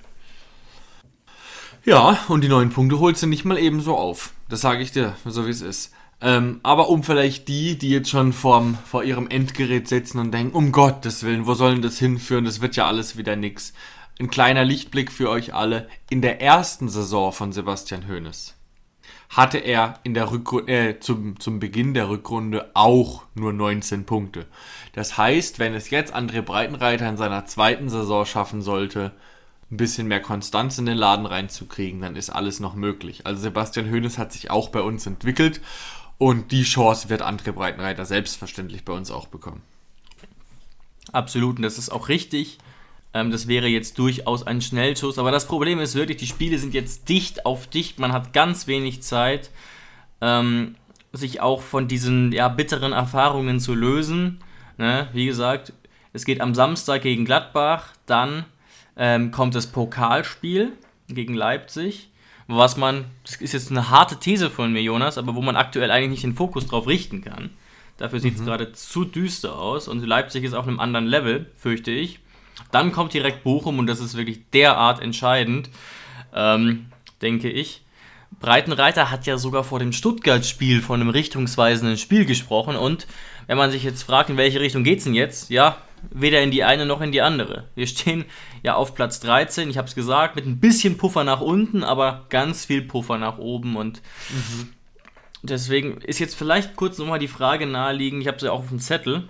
Ja, und die neun Punkte holst du nicht mal eben so auf. Das sage ich dir, so wie es ist. Ähm, aber um vielleicht die, die jetzt schon vorm, vor ihrem Endgerät sitzen und denken, um Gottes Willen, wo soll denn das hinführen? Das wird ja alles wieder nix. Ein kleiner Lichtblick für euch alle. In der ersten Saison von Sebastian Hoeneß hatte er in der Rückrunde, äh, zum, zum Beginn der Rückrunde auch nur neunzehn Punkte. Das heißt, wenn es jetzt André Breitenreiter in seiner zweiten Saison schaffen sollte, ein bisschen mehr Konstanz in den Laden reinzukriegen, dann ist alles noch möglich. Also Sebastian Hoeneß hat sich auch bei uns entwickelt und die Chance wird André Breitenreiter selbstverständlich bei uns auch bekommen. Absolut, und das ist auch richtig. Ähm, das wäre jetzt durchaus ein Schnellschuss, aber das Problem ist wirklich, die Spiele sind jetzt dicht auf dicht, man hat ganz wenig Zeit, ähm, sich auch von diesen ja, bitteren Erfahrungen zu lösen. Ne? Wie gesagt, es geht am Samstag gegen Gladbach, dann ähm, kommt das Pokalspiel gegen Leipzig, was man, das ist jetzt eine harte These von mir, Jonas, aber wo man aktuell eigentlich nicht den Fokus drauf richten kann. Dafür sieht es mhm. gerade zu düster aus und Leipzig ist auf einem anderen Level, fürchte ich. Dann kommt direkt Bochum und das ist wirklich derart entscheidend, ähm, denke ich. Breitenreiter hat ja sogar vor dem Stuttgart-Spiel von einem richtungsweisenden Spiel gesprochen und wenn man sich jetzt fragt, in welche Richtung geht's denn jetzt? Ja, weder in die eine noch in die andere. Wir stehen ja auf Platz dreizehn, ich habe es gesagt, mit ein bisschen Puffer nach unten, aber ganz viel Puffer nach oben und mhm. deswegen ist jetzt vielleicht kurz nochmal die Frage naheliegend, ich habe sie ja auch auf dem Zettel,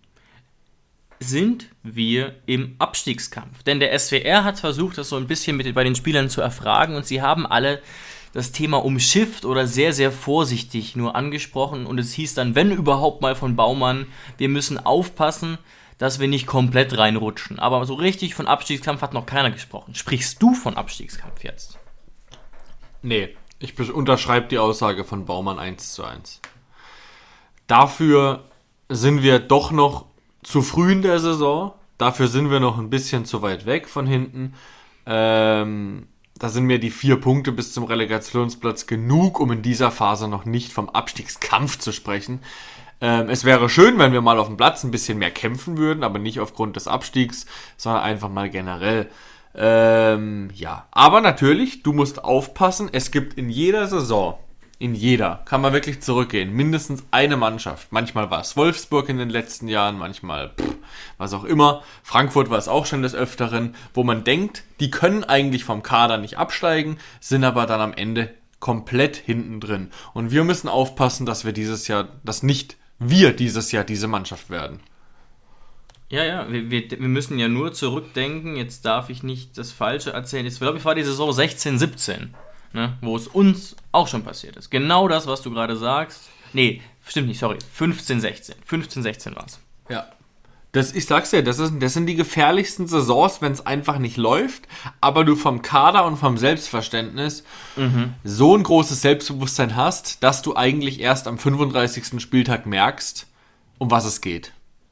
sind wir im Abstiegskampf? Denn der S W R hat versucht, das so ein bisschen mit, bei den Spielern zu erfragen und sie haben alle das Thema umschifft oder sehr, sehr vorsichtig nur angesprochen und es hieß dann, wenn überhaupt mal von Baumann, wir müssen aufpassen, dass wir nicht komplett reinrutschen. Aber so richtig von Abstiegskampf hat noch keiner gesprochen. Sprichst du von Abstiegskampf jetzt? Nee, ich unterschreibe die Aussage von Baumann eins zu eins. Dafür sind wir doch noch zu früh in der Saison. Dafür sind wir noch ein bisschen zu weit weg von hinten. Ähm, da sind mir die vier Punkte bis zum Relegationsplatz genug, um in dieser Phase noch nicht vom Abstiegskampf zu sprechen. Ähm, es wäre schön, wenn wir mal auf dem Platz ein bisschen mehr kämpfen würden, aber nicht aufgrund des Abstiegs, sondern einfach mal generell. Ähm, ja, aber natürlich, du musst aufpassen, es gibt in jeder Saison, in jeder, kann man wirklich zurückgehen, mindestens eine Mannschaft. Manchmal war es Wolfsburg in den letzten Jahren, manchmal pff, was auch immer. Frankfurt war es auch schon des Öfteren, wo man denkt, die können eigentlich vom Kader nicht absteigen, sind aber dann am Ende komplett hinten drin. Und wir müssen aufpassen, dass wir dieses Jahr, dass nicht wir dieses Jahr diese Mannschaft werden. Ja, ja, wir, wir, wir müssen ja nur zurückdenken, jetzt darf ich nicht das Falsche erzählen. Jetzt glaube ich, war die Saison sechzehn siebzehn, ne, wo es uns auch schon passiert ist. Genau das, was du gerade sagst. Nee, stimmt nicht, sorry, fünfzehn sechzehn. fünfzehn sechzehn war es. Ja. Das, ich sag's dir, das, ist, das sind die gefährlichsten Saisons, wenn es einfach nicht läuft, aber du vom Kader und vom Selbstverständnis mhm. so ein großes Selbstbewusstsein hast, dass du eigentlich erst am fünfunddreißigsten Spieltag merkst, um was es geht.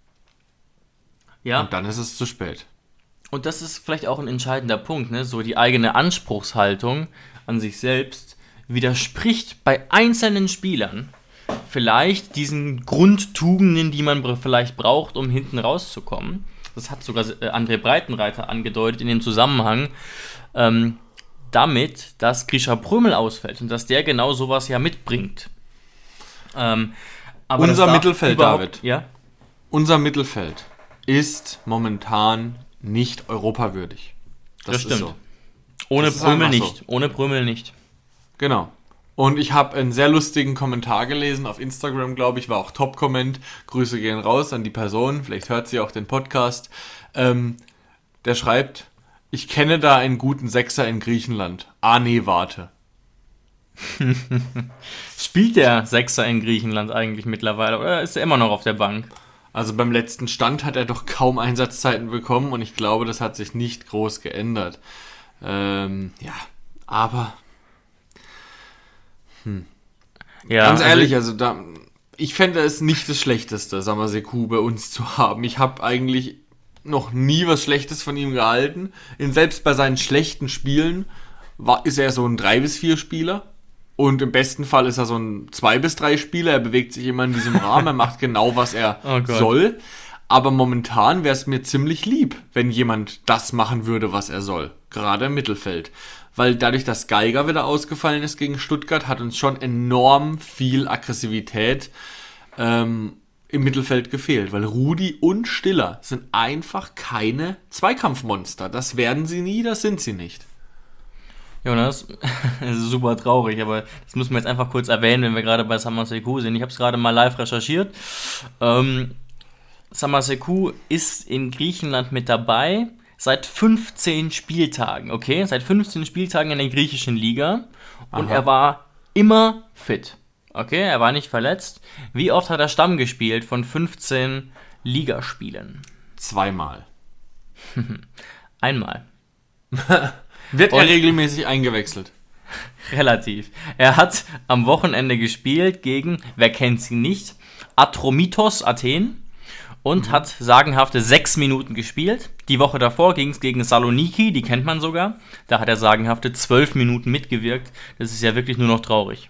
Ja. Und dann ist es zu spät. Und das ist vielleicht auch ein entscheidender Punkt, ne? So die eigene Anspruchshaltung an sich selbst widerspricht bei einzelnen Spielern vielleicht diesen Grundtugenden, die man vielleicht braucht, um hinten rauszukommen. Das hat sogar André Breitenreiter angedeutet in dem Zusammenhang ähm, damit, dass Grisha Prömel ausfällt und dass der genau sowas ja mitbringt. Ähm, aber Unser Mittelfeld, David. Ja? Unser Mittelfeld ist momentan nicht europawürdig. Das, das stimmt. Ist so. Ohne das Prömel ist nicht. So. Ohne Prömel nicht. Genau. Und ich habe einen sehr lustigen Kommentar gelesen auf Instagram, glaube ich, war auch Top-Comment. Grüße gehen raus an die Person, vielleicht hört sie auch den Podcast. Ähm, der schreibt, ich kenne da einen guten Sechser in Griechenland. Ah nee, warte. Spielt der Sechser in Griechenland eigentlich mittlerweile oder ist er immer noch auf der Bank? Also beim letzten Stand hat er doch kaum Einsatzzeiten bekommen und ich glaube, das hat sich nicht groß geändert. Ähm, ja, aber... Hm. Ja, ganz ehrlich, also, also da, ich fände es nicht das Schlechteste, Samaseku bei uns zu haben. Ich habe eigentlich noch nie was Schlechtes von ihm gehalten. Und selbst bei seinen schlechten Spielen war, ist er so ein drei bis vier Spieler. Und im besten Fall ist er so ein zwei bis drei Spieler. Er bewegt sich immer in diesem Rahmen, er macht genau, was er oh soll. Aber momentan wäre es mir ziemlich lieb, wenn jemand das machen würde, was er soll. Gerade im Mittelfeld. Weil dadurch, dass Geiger wieder ausgefallen ist gegen Stuttgart, hat uns schon enorm viel Aggressivität ähm, im Mittelfeld gefehlt. Weil Rudi und Stiller sind einfach keine Zweikampfmonster. Das werden sie nie, das sind sie nicht. Jonas, das ist super traurig, aber das müssen wir jetzt einfach kurz erwähnen, wenn wir gerade bei Samaseku sind. Ich habe es gerade mal live recherchiert. Ähm, Samaseku ist in Griechenland mit dabei. Seit fünfzehn Spieltagen, okay? Seit fünfzehn Spieltagen in der griechischen Liga. Und Aha. er war immer fit, okay? Er war nicht verletzt. Wie oft hat er Stamm gespielt von fünfzehn Ligaspielen? Zweimal. Einmal. Wird er Und regelmäßig eingewechselt? Relativ. Er hat am Wochenende gespielt gegen, wer kennt sie nicht, Atromitos Athen. Und mhm. hat sagenhafte sechs Minuten gespielt. Die Woche davor ging es gegen Saloniki, die kennt man sogar. Da hat er sagenhafte zwölf Minuten mitgewirkt. Das ist ja wirklich nur noch traurig.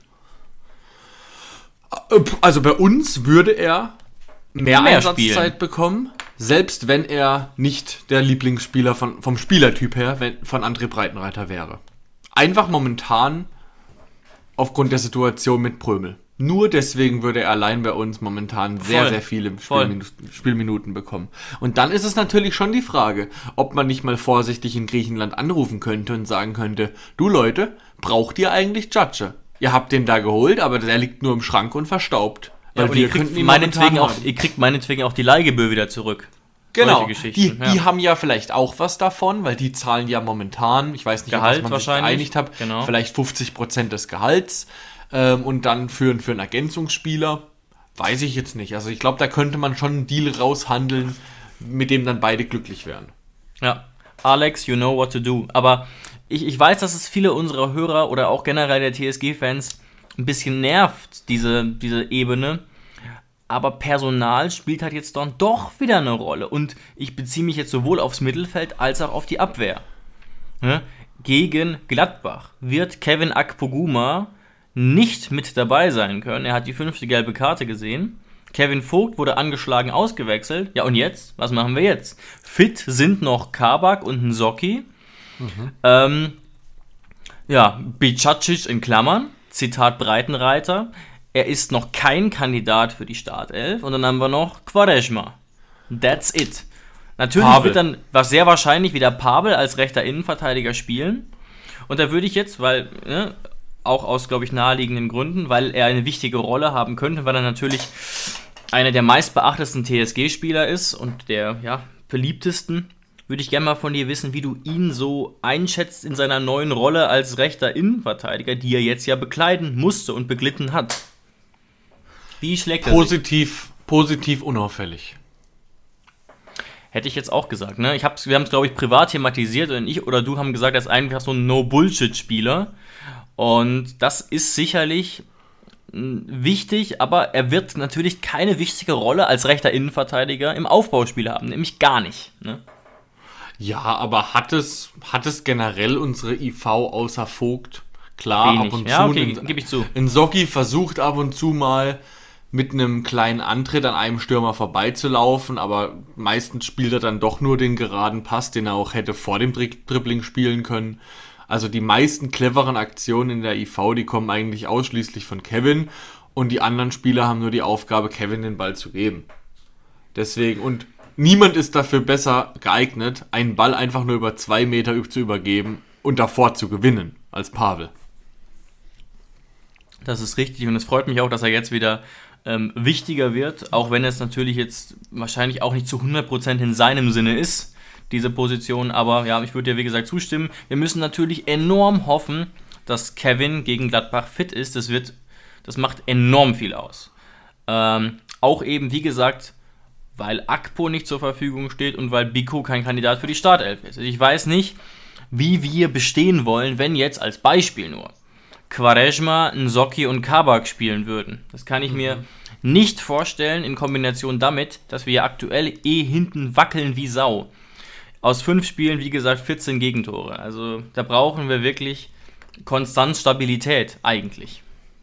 Also bei uns würde er mehr, mehr Einsatzzeit spielen. bekommen, selbst wenn er nicht der Lieblingsspieler von, vom Spielertyp her wenn, von André Breitenreiter wäre. Einfach momentan aufgrund der Situation mit Prömel. Nur deswegen würde er allein bei uns momentan sehr, Voll. sehr viele Spielminuten, Spielminuten bekommen. Und dann ist es natürlich schon die Frage, ob man nicht mal vorsichtig in Griechenland anrufen könnte und sagen könnte, du Leute, braucht ihr eigentlich Judge? Ihr habt den da geholt, aber der liegt nur im Schrank und verstaubt. Ja, weil wir ihr, kriegt meinetwegen auch, ihr kriegt meinetwegen auch die Leihgebühr wieder zurück. Genau, die, ja. die haben ja vielleicht auch was davon, weil die zahlen ja momentan, ich weiß nicht, Gehalt auf was man sich geeinigt hat, genau. vielleicht fünfzig Prozent des Gehalts. Ähm, und dann für, für einen Ergänzungsspieler, weiß ich jetzt nicht. Also ich glaube, da könnte man schon einen Deal raushandeln, mit dem dann beide glücklich wären. Ja, Alex, you know what to do. Aber ich, ich weiß, dass es viele unserer Hörer oder auch generell der T S G-Fans ein bisschen nervt, diese, diese Ebene. Aber Personal spielt halt jetzt dann doch wieder eine Rolle. Und ich beziehe mich jetzt sowohl aufs Mittelfeld als auch auf die Abwehr. Ja? gegen Gladbach wird Kevin Akpoguma nicht mit dabei sein können. Er hat die fünfte gelbe Karte gesehen. Kevin Vogt wurde angeschlagen ausgewechselt. Ja, und jetzt? Was machen wir jetzt? Fit sind noch Kabak und Nsocki. Mhm. Ähm, ja, Bicacic in Klammern. Zitat Breitenreiter. Er ist noch kein Kandidat für die Startelf. Und dann haben wir noch Quaresma. That's it. Natürlich Pavel. wird dann was sehr wahrscheinlich wieder Pavel als rechter Innenverteidiger spielen. Und da würde ich jetzt, weil, ne, auch aus, glaube ich, naheliegenden Gründen, weil er eine wichtige Rolle haben könnte, weil er natürlich einer der meistbeachtesten T S G-Spieler ist und der, ja, beliebtesten, würde ich gerne mal von dir wissen, wie du ihn so einschätzt in seiner neuen Rolle als rechter Innenverteidiger, die er jetzt ja bekleiden musste und beglitten hat. Wie schlägt er Positiv, sich? Positiv unauffällig. Hätte ich jetzt auch gesagt, ne? Ich hab's, wir haben es, glaube ich, privat thematisiert und ich oder du haben gesagt, er ist einfach so ein No-Bullshit-Spieler. Und das ist sicherlich wichtig, aber er wird natürlich keine wichtige Rolle als rechter Innenverteidiger im Aufbauspiel haben, nämlich gar nicht. Ne? Ja, aber hat es, hat es generell unsere I V außer Vogt? Klar, Wenig. ab und ja, zu. Okay, gebe ich zu. Nsocki versucht ab und zu mal mit einem kleinen Antritt an einem Stürmer vorbeizulaufen, aber meistens spielt er dann doch nur den geraden Pass, den er auch hätte vor dem Dri- Dribbling spielen können. Also die meisten cleveren Aktionen in der I V, die kommen eigentlich ausschließlich von Kevin und die anderen Spieler haben nur die Aufgabe, Kevin den Ball zu geben. Deswegen, und niemand ist dafür besser geeignet, einen Ball einfach nur über zwei Meter zu übergeben und davor zu gewinnen, als Pavel. Das ist richtig und es freut mich auch, dass er jetzt wieder ähm, wichtiger wird, auch wenn es natürlich jetzt wahrscheinlich auch nicht zu hundert Prozent in seinem Sinne ist, diese Position, aber ja, ich würde dir wie gesagt zustimmen. Wir müssen natürlich enorm hoffen, dass Kevin gegen Gladbach fit ist. Das wird, das macht enorm viel aus. Ähm, auch eben, wie gesagt, weil Akpo nicht zur Verfügung steht und weil Biko kein Kandidat für die Startelf ist. Ich weiß nicht, wie wir bestehen wollen, wenn jetzt als Beispiel nur Quaresma, Nsocki und Kabak spielen würden. Das kann ich mhm. mir nicht vorstellen in Kombination damit, dass wir ja aktuell eh hinten wackeln wie Sau. Aus fünf Spielen, wie gesagt, vierzehn Gegentore. Also da brauchen wir wirklich Konstanz, Stabilität eigentlich.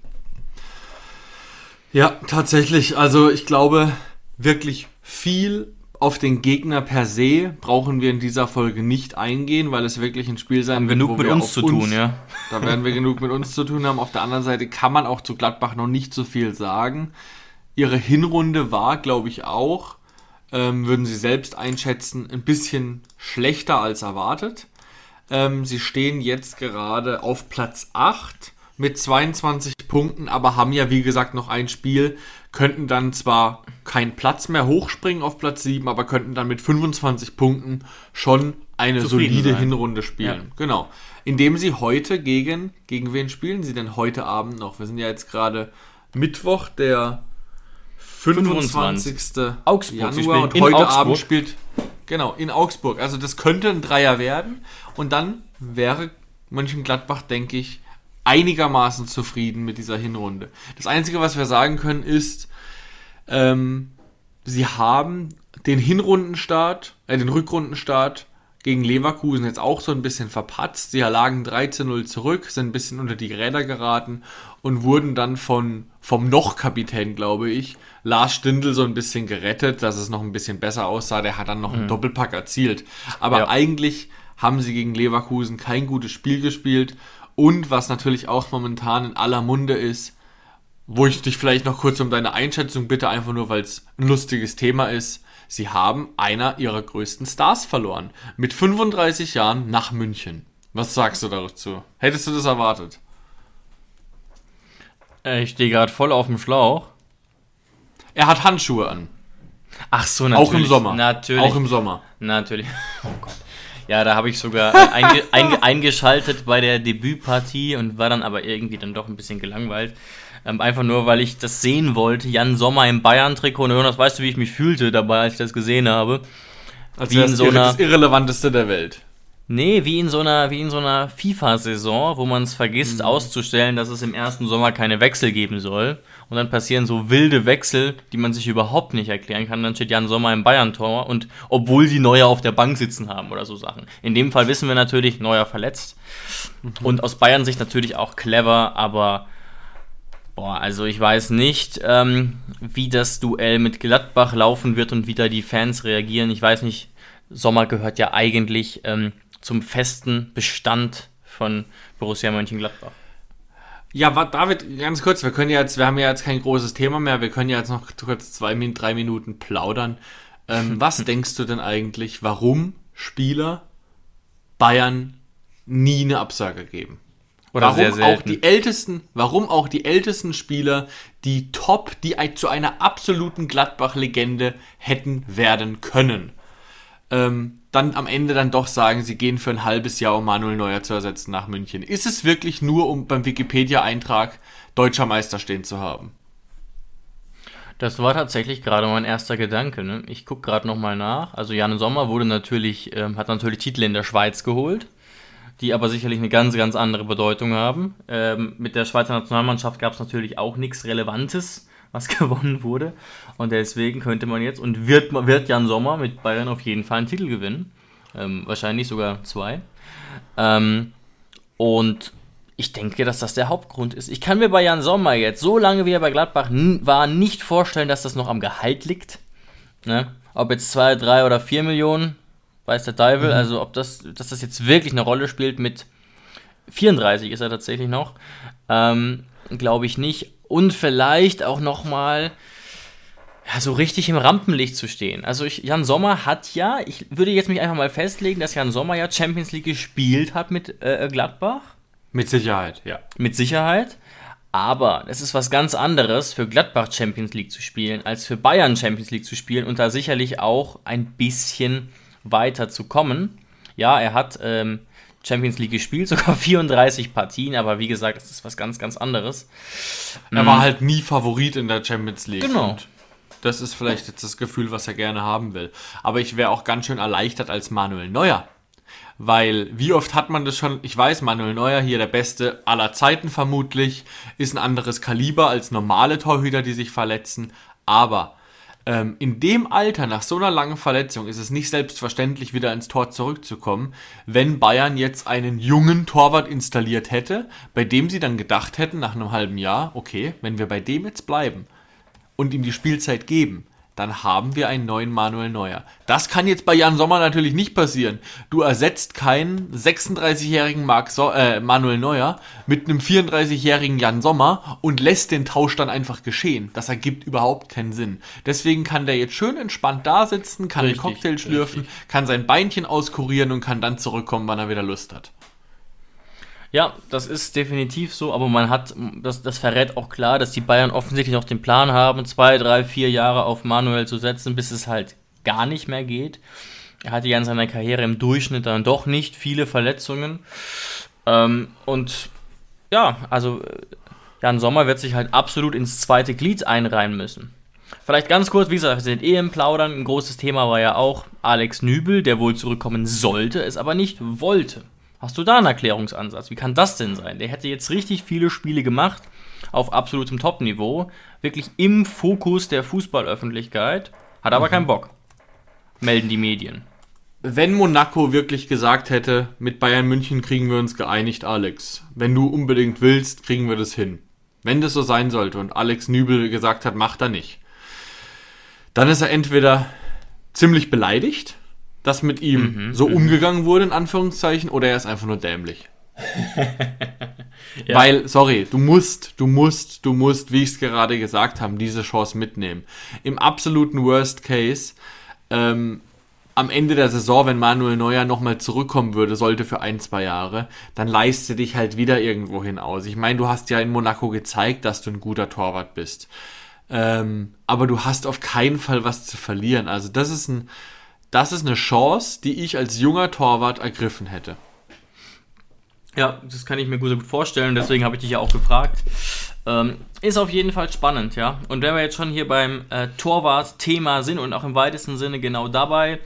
Ja, tatsächlich. Also ich glaube, wirklich viel auf den Gegner per se brauchen wir in dieser Folge nicht eingehen, weil es wirklich ein Spiel sein wird, genug wo mit wir uns auf zu uns, tun, ja. Da werden wir genug mit uns zu tun haben. Auf der anderen Seite kann man auch zu Gladbach noch nicht so viel sagen. Ihre Hinrunde war, glaube ich, auch, ähm, würden Sie selbst einschätzen, ein bisschen schlechter als erwartet. Ähm, sie stehen jetzt gerade auf Platz acht mit zweiundzwanzig Punkten, aber haben ja, wie gesagt, noch ein Spiel, könnten dann zwar keinen Platz mehr hochspringen auf Platz sieben, aber könnten dann mit fünfundzwanzig Punkten schon eine solide sein. Hinrunde spielen. Ja. Genau. Indem sie heute gegen, gegen wen spielen sie denn heute Abend noch? Wir sind ja jetzt gerade Mittwoch, der fünfundzwanzigsten Augsburg. Januar und heute Augsburg. Abend spielt, genau, in Augsburg. Also das könnte ein Dreier werden und dann wäre Mönchengladbach, denke ich, einigermaßen zufrieden mit dieser Hinrunde. Das Einzige, was wir sagen können, ist, ähm, sie haben den Hinrundenstart, äh, den Rückrundenstart gegen Leverkusen jetzt auch so ein bisschen verpatzt. Sie lagen drei zu null zurück, sind ein bisschen unter die Räder geraten und wurden dann von, vom Noch-Kapitän, glaube ich, Lars Stindl so ein bisschen gerettet, dass es noch ein bisschen besser aussah. Der hat dann noch einen mhm. Doppelpack erzielt. Aber ja. eigentlich haben sie gegen Leverkusen kein gutes Spiel gespielt. Und was natürlich auch momentan in aller Munde ist, wo ich dich vielleicht noch kurz um deine Einschätzung bitte, einfach nur, weil es ein lustiges Thema ist, sie haben einer ihrer größten Stars verloren. Mit fünfunddreißig Jahren nach München. Was sagst du dazu? Hättest du das erwartet? Ich stehe gerade voll auf dem Schlauch. Er hat Handschuhe an. Ach so, natürlich. Auch im Sommer. Natürlich. Auch im Sommer. Natürlich. Oh Gott. Ja, da habe ich sogar einge- einge- eingeschaltet bei der Debütpartie und war dann aber irgendwie dann doch ein bisschen gelangweilt. Ähm, einfach nur, weil ich das sehen wollte. Jan Sommer im Bayern-Trikot. Und Jonas, weißt du, wie ich mich fühlte dabei, als ich das gesehen habe? Als wie in so einer, das Irrelevanteste der Welt. Nee, wie in so einer, wie in so einer FIFA-Saison, wo man es vergisst Mhm. auszustellen, dass es im ersten Sommer keine Wechsel geben soll. Und dann passieren so wilde Wechsel, die man sich überhaupt nicht erklären kann. Dann steht Jan Sommer im Bayern-Tor und obwohl sie Neuer auf der Bank sitzen haben oder so Sachen. In dem Fall wissen wir natürlich, Neuer verletzt. Mhm. Und aus Bayern-Sicht natürlich auch clever, aber boah, also ich weiß nicht, ähm, wie das Duell mit Gladbach laufen wird und wie da die Fans reagieren. Ich weiß nicht, Sommer gehört ja eigentlich ähm, zum festen Bestand von Borussia Mönchengladbach. Ja, warte, David, ganz kurz, wir können ja jetzt, wir haben ja jetzt kein großes Thema mehr, wir können ja jetzt noch kurz zwei, drei Minuten plaudern. Ähm, was denkst du denn eigentlich, warum Spieler Bayern nie eine Absage geben? Oder warum sehr selten. auch die ältesten, warum auch die ältesten Spieler, die top, die zu einer absoluten Gladbach-Legende hätten werden können, ähm, dann am Ende dann doch sagen, sie gehen für ein halbes Jahr, um Manuel Neuer zu ersetzen nach München. Ist es wirklich nur, um beim Wikipedia-Eintrag deutscher Meister stehen zu haben? Das war tatsächlich gerade mein erster Gedanke. Ne? Ich gucke gerade nochmal nach. Also Jan Sommer wurde natürlich, ähm, hat natürlich Titel in der Schweiz geholt, die aber sicherlich eine ganz, ganz andere Bedeutung haben. Ähm, mit der Schweizer Nationalmannschaft gab es natürlich auch nichts Relevantes, was gewonnen wurde. Und deswegen könnte man jetzt, und wird, wird Jan Sommer mit Bayern auf jeden Fall einen Titel gewinnen. Ähm, wahrscheinlich sogar zwei. Ähm, und ich denke, dass das der Hauptgrund ist. Ich kann mir bei Jan Sommer jetzt, so lange wie er bei Gladbach n- war, nicht vorstellen, dass das noch am Gehalt liegt. Ne? Ob jetzt zwei, drei oder vier Millionen, weiß der Teufel. Mhm. Also ob das, dass das jetzt wirklich eine Rolle spielt. Mit vierunddreißig ist er tatsächlich noch. Ähm, glaube ich nicht. Und vielleicht auch nochmal ja, so richtig im Rampenlicht zu stehen. Also ich, Jan Sommer hat ja, ich würde jetzt mich einfach mal festlegen, dass Jan Sommer ja Champions League gespielt hat mit äh, Gladbach. Mit Sicherheit, ja. Mit Sicherheit. Aber es ist was ganz anderes, für Gladbach Champions League zu spielen, als für Bayern Champions League zu spielen und da sicherlich auch ein bisschen weiter zu kommen. Ja, er hat ähm, Champions League gespielt, sogar vierunddreißig Partien, aber wie gesagt, das ist was ganz, ganz anderes. Er war halt nie Favorit in der Champions League. Genau. Und das ist vielleicht jetzt das Gefühl, was er gerne haben will. Aber ich wäre auch ganz schön erleichtert als Manuel Neuer. Weil, wie oft hat man das schon, ich weiß, Manuel Neuer hier der Beste aller Zeiten vermutlich, ist ein anderes Kaliber als normale Torhüter, die sich verletzen, aber ähm, in dem Alter, nach so einer langen Verletzung, ist es nicht selbstverständlich, wieder ins Tor zurückzukommen, wenn Bayern jetzt einen jungen Torwart installiert hätte, bei dem sie dann gedacht hätten, nach einem halben Jahr, okay, wenn wir bei dem jetzt bleiben und ihm die Spielzeit geben, dann haben wir einen neuen Manuel Neuer. Das kann jetzt bei Jan Sommer natürlich nicht passieren. Du ersetzt keinen sechsunddreißigjährigen Marc so- äh, Manuel Neuer mit einem vierunddreißigjährigen Jan Sommer und lässt den Tausch dann einfach geschehen. Das ergibt überhaupt keinen Sinn. Deswegen kann der jetzt schön entspannt da sitzen, kann Richtig, einen Cocktail schlürfen, richtig. kann sein Beinchen auskurieren und kann dann zurückkommen, wann er wieder Lust hat. Ja, das ist definitiv so, aber man hat, das, das verrät auch klar, dass die Bayern offensichtlich noch den Plan haben, zwei, drei, vier Jahre auf Manuel zu setzen, bis es halt gar nicht mehr geht. Er hatte ja in seiner Karriere im Durchschnitt dann doch nicht viele Verletzungen. Ähm, und ja, also Jan Sommer wird sich halt absolut ins zweite Glied einreihen müssen. Vielleicht ganz kurz, wie gesagt, wir sind eh im Plaudern. Ein großes Thema war ja auch Alex Nübel, der wohl zurückkommen sollte, es aber nicht wollte. Hast du da einen Erklärungsansatz? Wie kann das denn sein? Der hätte jetzt richtig viele Spiele gemacht, auf absolutem Top-Niveau, wirklich im Fokus der Fußballöffentlichkeit, hat aber mhm. keinen Bock, melden die Medien. Wenn Monaco wirklich gesagt hätte, mit Bayern München kriegen wir uns geeinigt, Alex, wenn du unbedingt willst, kriegen wir das hin. Wenn das so sein sollte und Alex Nübel gesagt hat, macht er nicht, dann ist er entweder ziemlich beleidigt, dass mit ihm mhm, so mhm. umgegangen wurde, in Anführungszeichen, oder er ist einfach nur dämlich. ja. Weil, sorry, du musst, du musst, du musst, wie ich es gerade gesagt habe, diese Chance mitnehmen. Im absoluten Worst Case, ähm, am Ende der Saison, wenn Manuel Neuer nochmal zurückkommen würde, sollte für ein, zwei Jahre, dann leiste dich halt wieder irgendwo hin aus. Ich meine, du hast ja in Monaco gezeigt, dass du ein guter Torwart bist. Ähm, aber du hast auf keinen Fall was zu verlieren. Also das ist ein Das ist eine Chance, die ich als junger Torwart ergriffen hätte. Ja, das kann ich mir gut vorstellen, deswegen habe ich dich ja auch gefragt. Ähm, ist auf jeden Fall spannend, ja. Und wenn wir jetzt schon hier beim äh, Torwart-Thema sind und auch im weitesten Sinne genau dabei,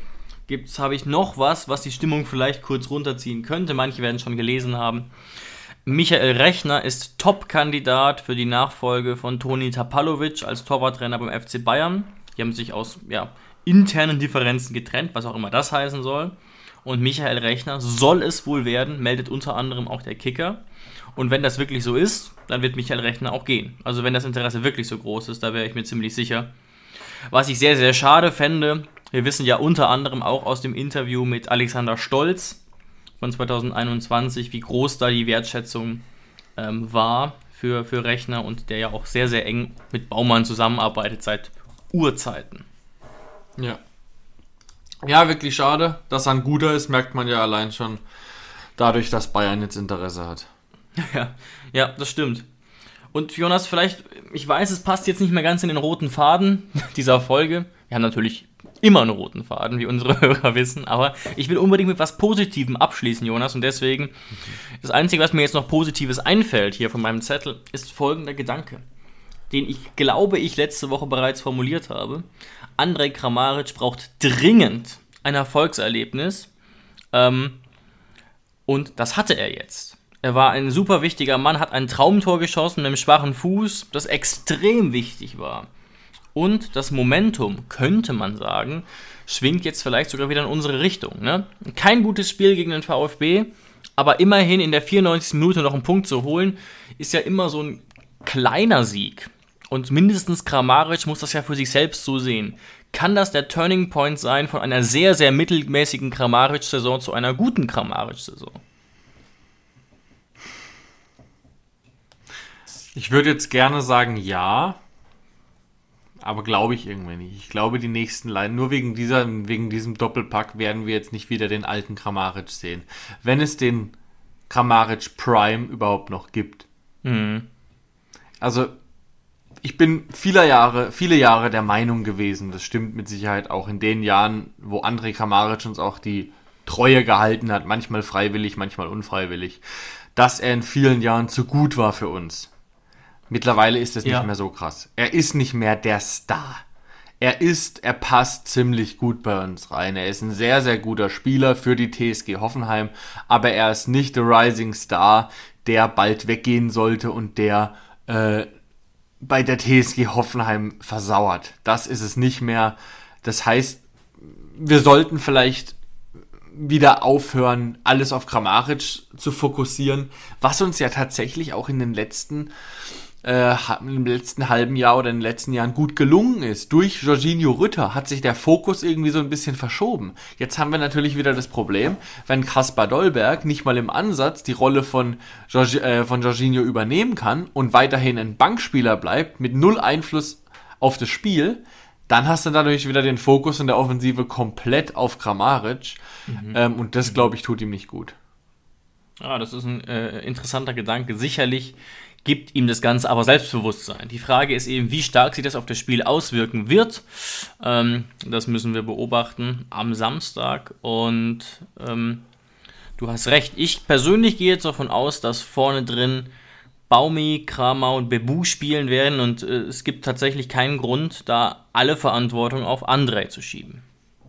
gibt's, habe ich noch was, was die Stimmung vielleicht kurz runterziehen könnte. Manche werden schon gelesen haben. Michael Rechner ist Top-Kandidat für die Nachfolge von Toni Tapalovic als Torwarttrainer beim F C Bayern. Die haben sich aus ja, internen Differenzen getrennt, was auch immer das heißen soll. Und Michael Rechner soll es wohl werden, meldet unter anderem auch der Kicker. Und wenn das wirklich so ist, dann wird Michael Rechner auch gehen. Also wenn das Interesse wirklich so groß ist, da wäre ich mir ziemlich sicher. Was ich sehr, sehr schade fände, wir wissen ja unter anderem auch aus dem Interview mit Alexander Stolz von zwanzig einundzwanzig, wie groß da die Wertschätzung ähm, war für, für Rechner und der ja auch sehr, sehr eng mit Baumann zusammenarbeitet seit Urzeiten. Ja. Ja, wirklich schade. Dass er ein guter ist, merkt man ja allein schon dadurch, dass Bayern jetzt Interesse hat. Ja, ja, das stimmt. Und Jonas, vielleicht, ich weiß, es passt jetzt nicht mehr ganz in den roten Faden dieser Folge. Wir haben natürlich immer einen roten Faden, wie unsere Hörer wissen, aber ich will unbedingt mit was Positivem abschließen, Jonas, und deswegen, das Einzige, was mir jetzt noch Positives einfällt hier von meinem Zettel, ist folgender Gedanke, den ich glaube, ich letzte Woche bereits formuliert habe. Andrej Kramaric braucht dringend ein Erfolgserlebnis, ähm, und das hatte er jetzt. Er war ein super wichtiger Mann, hat ein Traumtor geschossen mit einem schwachen Fuß, das extrem wichtig war. Und das Momentum, könnte man sagen, schwingt jetzt vielleicht sogar wieder in unsere Richtung. Ne? Kein gutes Spiel gegen den VfB, aber immerhin in der vierundneunzigsten Minute noch einen Punkt zu holen, ist ja immer so ein kleiner Sieg. Und mindestens Kramaric muss das ja für sich selbst so sehen. Kann das der Turning Point sein von einer sehr, sehr mittelmäßigen Kramaric-Saison zu einer guten Kramaric-Saison? Ich würde jetzt gerne sagen, ja. Aber glaube ich irgendwie nicht. Ich glaube, die nächsten Leiden, nur wegen dieser, wegen diesem Doppelpack werden wir jetzt nicht wieder den alten Kramaric sehen. Wenn es den Kramaric Prime überhaupt noch gibt. Mhm. Also, ich bin viele Jahre, viele Jahre der Meinung gewesen, das stimmt mit Sicherheit auch in den Jahren, wo Andrej Kramaric uns auch die Treue gehalten hat, manchmal freiwillig, manchmal unfreiwillig, dass er in vielen Jahren zu gut war für uns. Mittlerweile ist es ja. nicht mehr so krass. Er ist nicht mehr der Star. Er ist, er passt ziemlich gut bei uns rein. Er ist ein sehr, sehr guter Spieler für die T S G Hoffenheim, aber er ist nicht der Rising Star, der bald weggehen sollte und der äh, bei der T S G Hoffenheim versauert. Das ist es nicht mehr. Das heißt, wir sollten vielleicht wieder aufhören, alles auf Kramaric zu fokussieren, was uns ja tatsächlich auch in den letzten äh, im letzten halben Jahr oder in den letzten Jahren gut gelungen ist. Durch Jorginho Rütter hat sich der Fokus irgendwie so ein bisschen verschoben. Jetzt haben wir natürlich wieder das Problem, wenn Kaspar Dolberg nicht mal im Ansatz die Rolle von, Jorgi, äh, von Jorginho übernehmen kann und weiterhin ein Bankspieler bleibt, mit null Einfluss auf das Spiel, dann hast du dadurch wieder den Fokus in der Offensive komplett auf Kramaric. Mhm. Ähm, und das, glaube ich, tut ihm nicht gut. Ja, das ist ein äh, interessanter Gedanke. Sicherlich gibt ihm das Ganze aber Selbstbewusstsein. Die Frage ist eben, wie stark sich das auf das Spiel auswirken wird. Ähm, das müssen wir beobachten am Samstag. Und ähm, du hast recht. Ich persönlich gehe jetzt davon aus, dass vorne drin Baumi, Kramer und Bebu spielen werden. Und äh, es gibt tatsächlich keinen Grund, da alle Verantwortung auf Andrej zu schieben.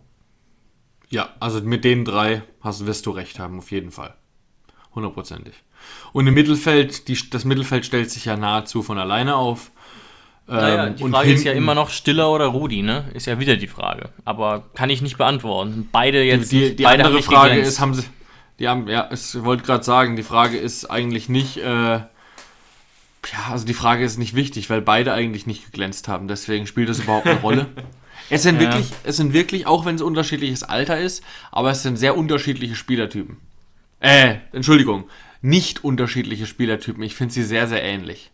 Ja, also mit den drei hast, wirst du recht haben, auf jeden Fall. Hundertprozentig. Und im Mittelfeld, die, das Mittelfeld stellt sich ja nahezu von alleine auf. Ähm, naja, die und Frage hinten, ist ja immer noch Stiller oder Rudi, ne? Ist ja wieder die Frage. Aber kann ich nicht beantworten. Beide jetzt. Die, die, die beide andere Frage geglänzt. ist, haben sie. Die haben, ja, ich wollte gerade sagen, die Frage ist eigentlich nicht. Äh, ja, also die Frage ist nicht wichtig, weil beide eigentlich nicht geglänzt haben. Deswegen spielt das überhaupt eine Rolle. Es sind, ja. wirklich, es sind wirklich, auch wenn es unterschiedliches Alter ist, aber es sind sehr unterschiedliche Spielertypen. Äh, Entschuldigung, nicht unterschiedliche Spielertypen. Ich finde sie sehr, sehr ähnlich.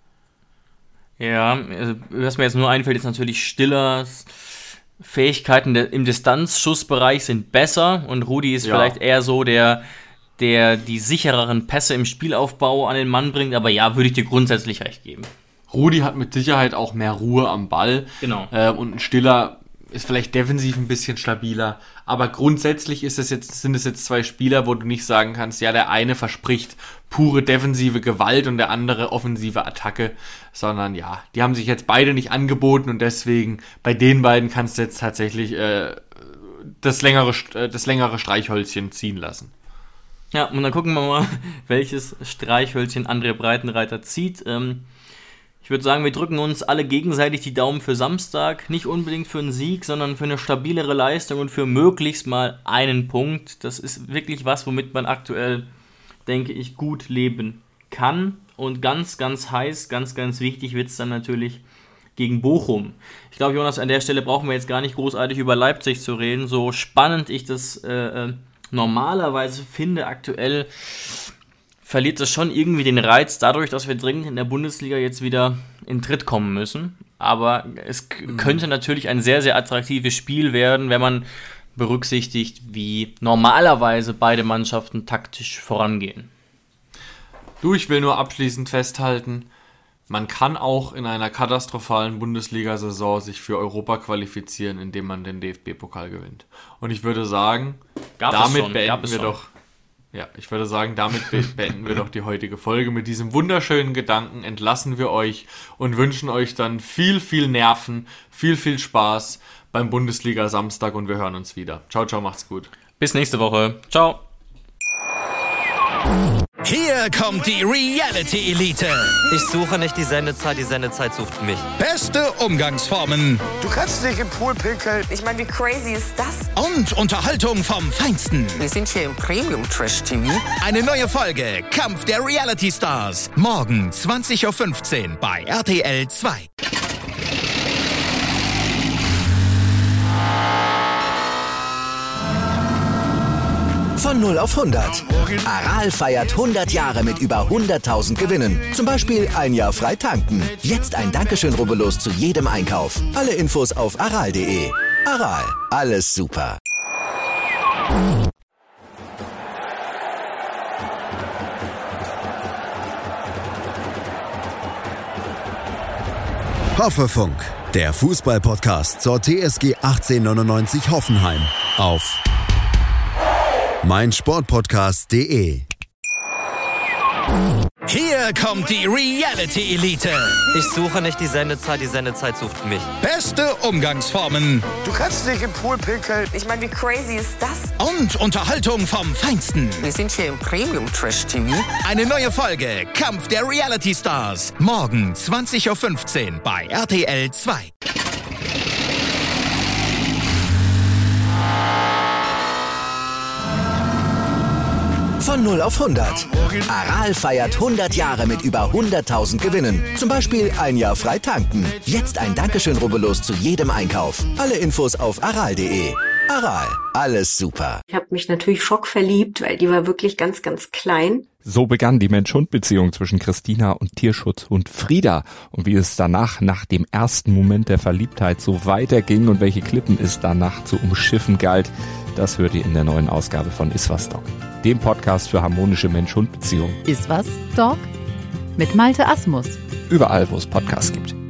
Ja, also, was mir jetzt nur einfällt, ist natürlich Stillers Fähigkeiten im Distanzschussbereich sind besser und Rudi ist ja. vielleicht eher so der, der die sichereren Pässe im Spielaufbau an den Mann bringt, aber ja, würde ich dir grundsätzlich recht geben. Rudi hat mit Sicherheit auch mehr Ruhe am Ball. Genau. Äh, und ein Stiller ist vielleicht defensiv ein bisschen stabiler. Aber grundsätzlich ist es jetzt, sind es jetzt zwei Spieler, wo du nicht sagen kannst, ja, der eine verspricht pure defensive Gewalt und der andere offensive Attacke. Sondern ja, die haben sich jetzt beide nicht angeboten und deswegen bei den beiden kannst du jetzt tatsächlich äh, das längere, das längere Streichhölzchen ziehen lassen. Ja, und dann gucken wir mal, welches Streichhölzchen André Breitenreiter zieht. Ähm, ich würde sagen, wir drücken uns alle gegenseitig die Daumen für Samstag. Nicht unbedingt für einen Sieg, sondern für eine stabilere Leistung und für möglichst mal einen Punkt. Das ist wirklich was, womit man aktuell, denke ich, gut leben kann. Und ganz, ganz heiß, ganz, ganz wichtig wird es dann natürlich gegen Bochum. Ich glaube, Jonas, an der Stelle brauchen wir jetzt gar nicht großartig über Leipzig zu reden. So spannend ich das äh, normalerweise finde, aktuell verliert das schon irgendwie den Reiz dadurch, dass wir dringend in der Bundesliga jetzt wieder in Tritt kommen müssen. Aber es k- mhm. könnte natürlich ein sehr, sehr attraktives Spiel werden, wenn man berücksichtigt, wie normalerweise beide Mannschaften taktisch vorangehen. Du, ich will nur abschließend festhalten, man kann auch in einer katastrophalen Bundesliga-Saison sich für Europa qualifizieren, indem man den D F B-Pokal gewinnt. Und ich würde sagen, Gab damit schon, beenden wir doch, ja, ich würde sagen, damit be- beenden wir doch die heutige Folge. Mit diesem wunderschönen Gedanken entlassen wir euch und wünschen euch dann viel, viel Nerven, viel, viel Spaß beim Bundesliga-Samstag und wir hören uns wieder. Ciao, ciao, macht's gut. Bis nächste Woche. Ciao. Hier kommt die Reality Elite. Ich suche nicht die Sendezeit, die Sendezeit sucht mich. Beste Umgangsformen Du kannst dich im Pool pinkeln. Ich meine, wie crazy ist das? und Unterhaltung vom Feinsten. Wir sind hier im Premium-Trash-T V. Eine neue Folge Kampf der Reality Stars. Morgen zwanzig Uhr fünfzehn bei R T L zwei. Von null auf hundert. Aral feiert hundert Jahre mit über hunderttausend Gewinnen. Zum Beispiel ein Jahr frei tanken. Jetzt ein Dankeschön, rubbellos zu jedem Einkauf. Alle Infos auf aral punkt de. Aral, alles super. Hoffefunk, der Fußball-Podcast zur T S G achtzehnhundertneunundneunzig Hoffenheim auf meinsportpodcast punkt de. Hier kommt die Reality Elite. Ich suche nicht die Sendezeit, die Sendezeit sucht mich. Beste Umgangsformen Du kannst dich im Pool pinkeln. Ich meine, wie crazy ist das? und Unterhaltung vom Feinsten. Wir sind hier im Premium-Trash-T V. Eine neue Folge Kampf der Reality Stars. Morgen zwanzig Uhr fünfzehn bei R T L zwei. Von null auf hundert. Aral feiert hundert Jahre mit über hunderttausend Gewinnen. Zum Beispiel ein Jahr frei tanken. Jetzt ein Dankeschön, rubbellos zu jedem Einkauf. Alle Infos auf aral punkt de. Aral, alles super. Ich habe mich natürlich schockverliebt, weil die war wirklich ganz, ganz klein. So begann die Mensch-Hund-Beziehung zwischen Christina und Tierschutzhund Frieda. Und wie es danach, nach dem ersten Moment der Verliebtheit, so weiterging und welche Klippen es danach zu umschiffen galt, das hört ihr in der neuen Ausgabe von Iswas Dog, dem Podcast für harmonische Mensch-Hund-Beziehungen. Iswas Dog? Mit Malte Asmus. Überall, wo es Podcasts gibt.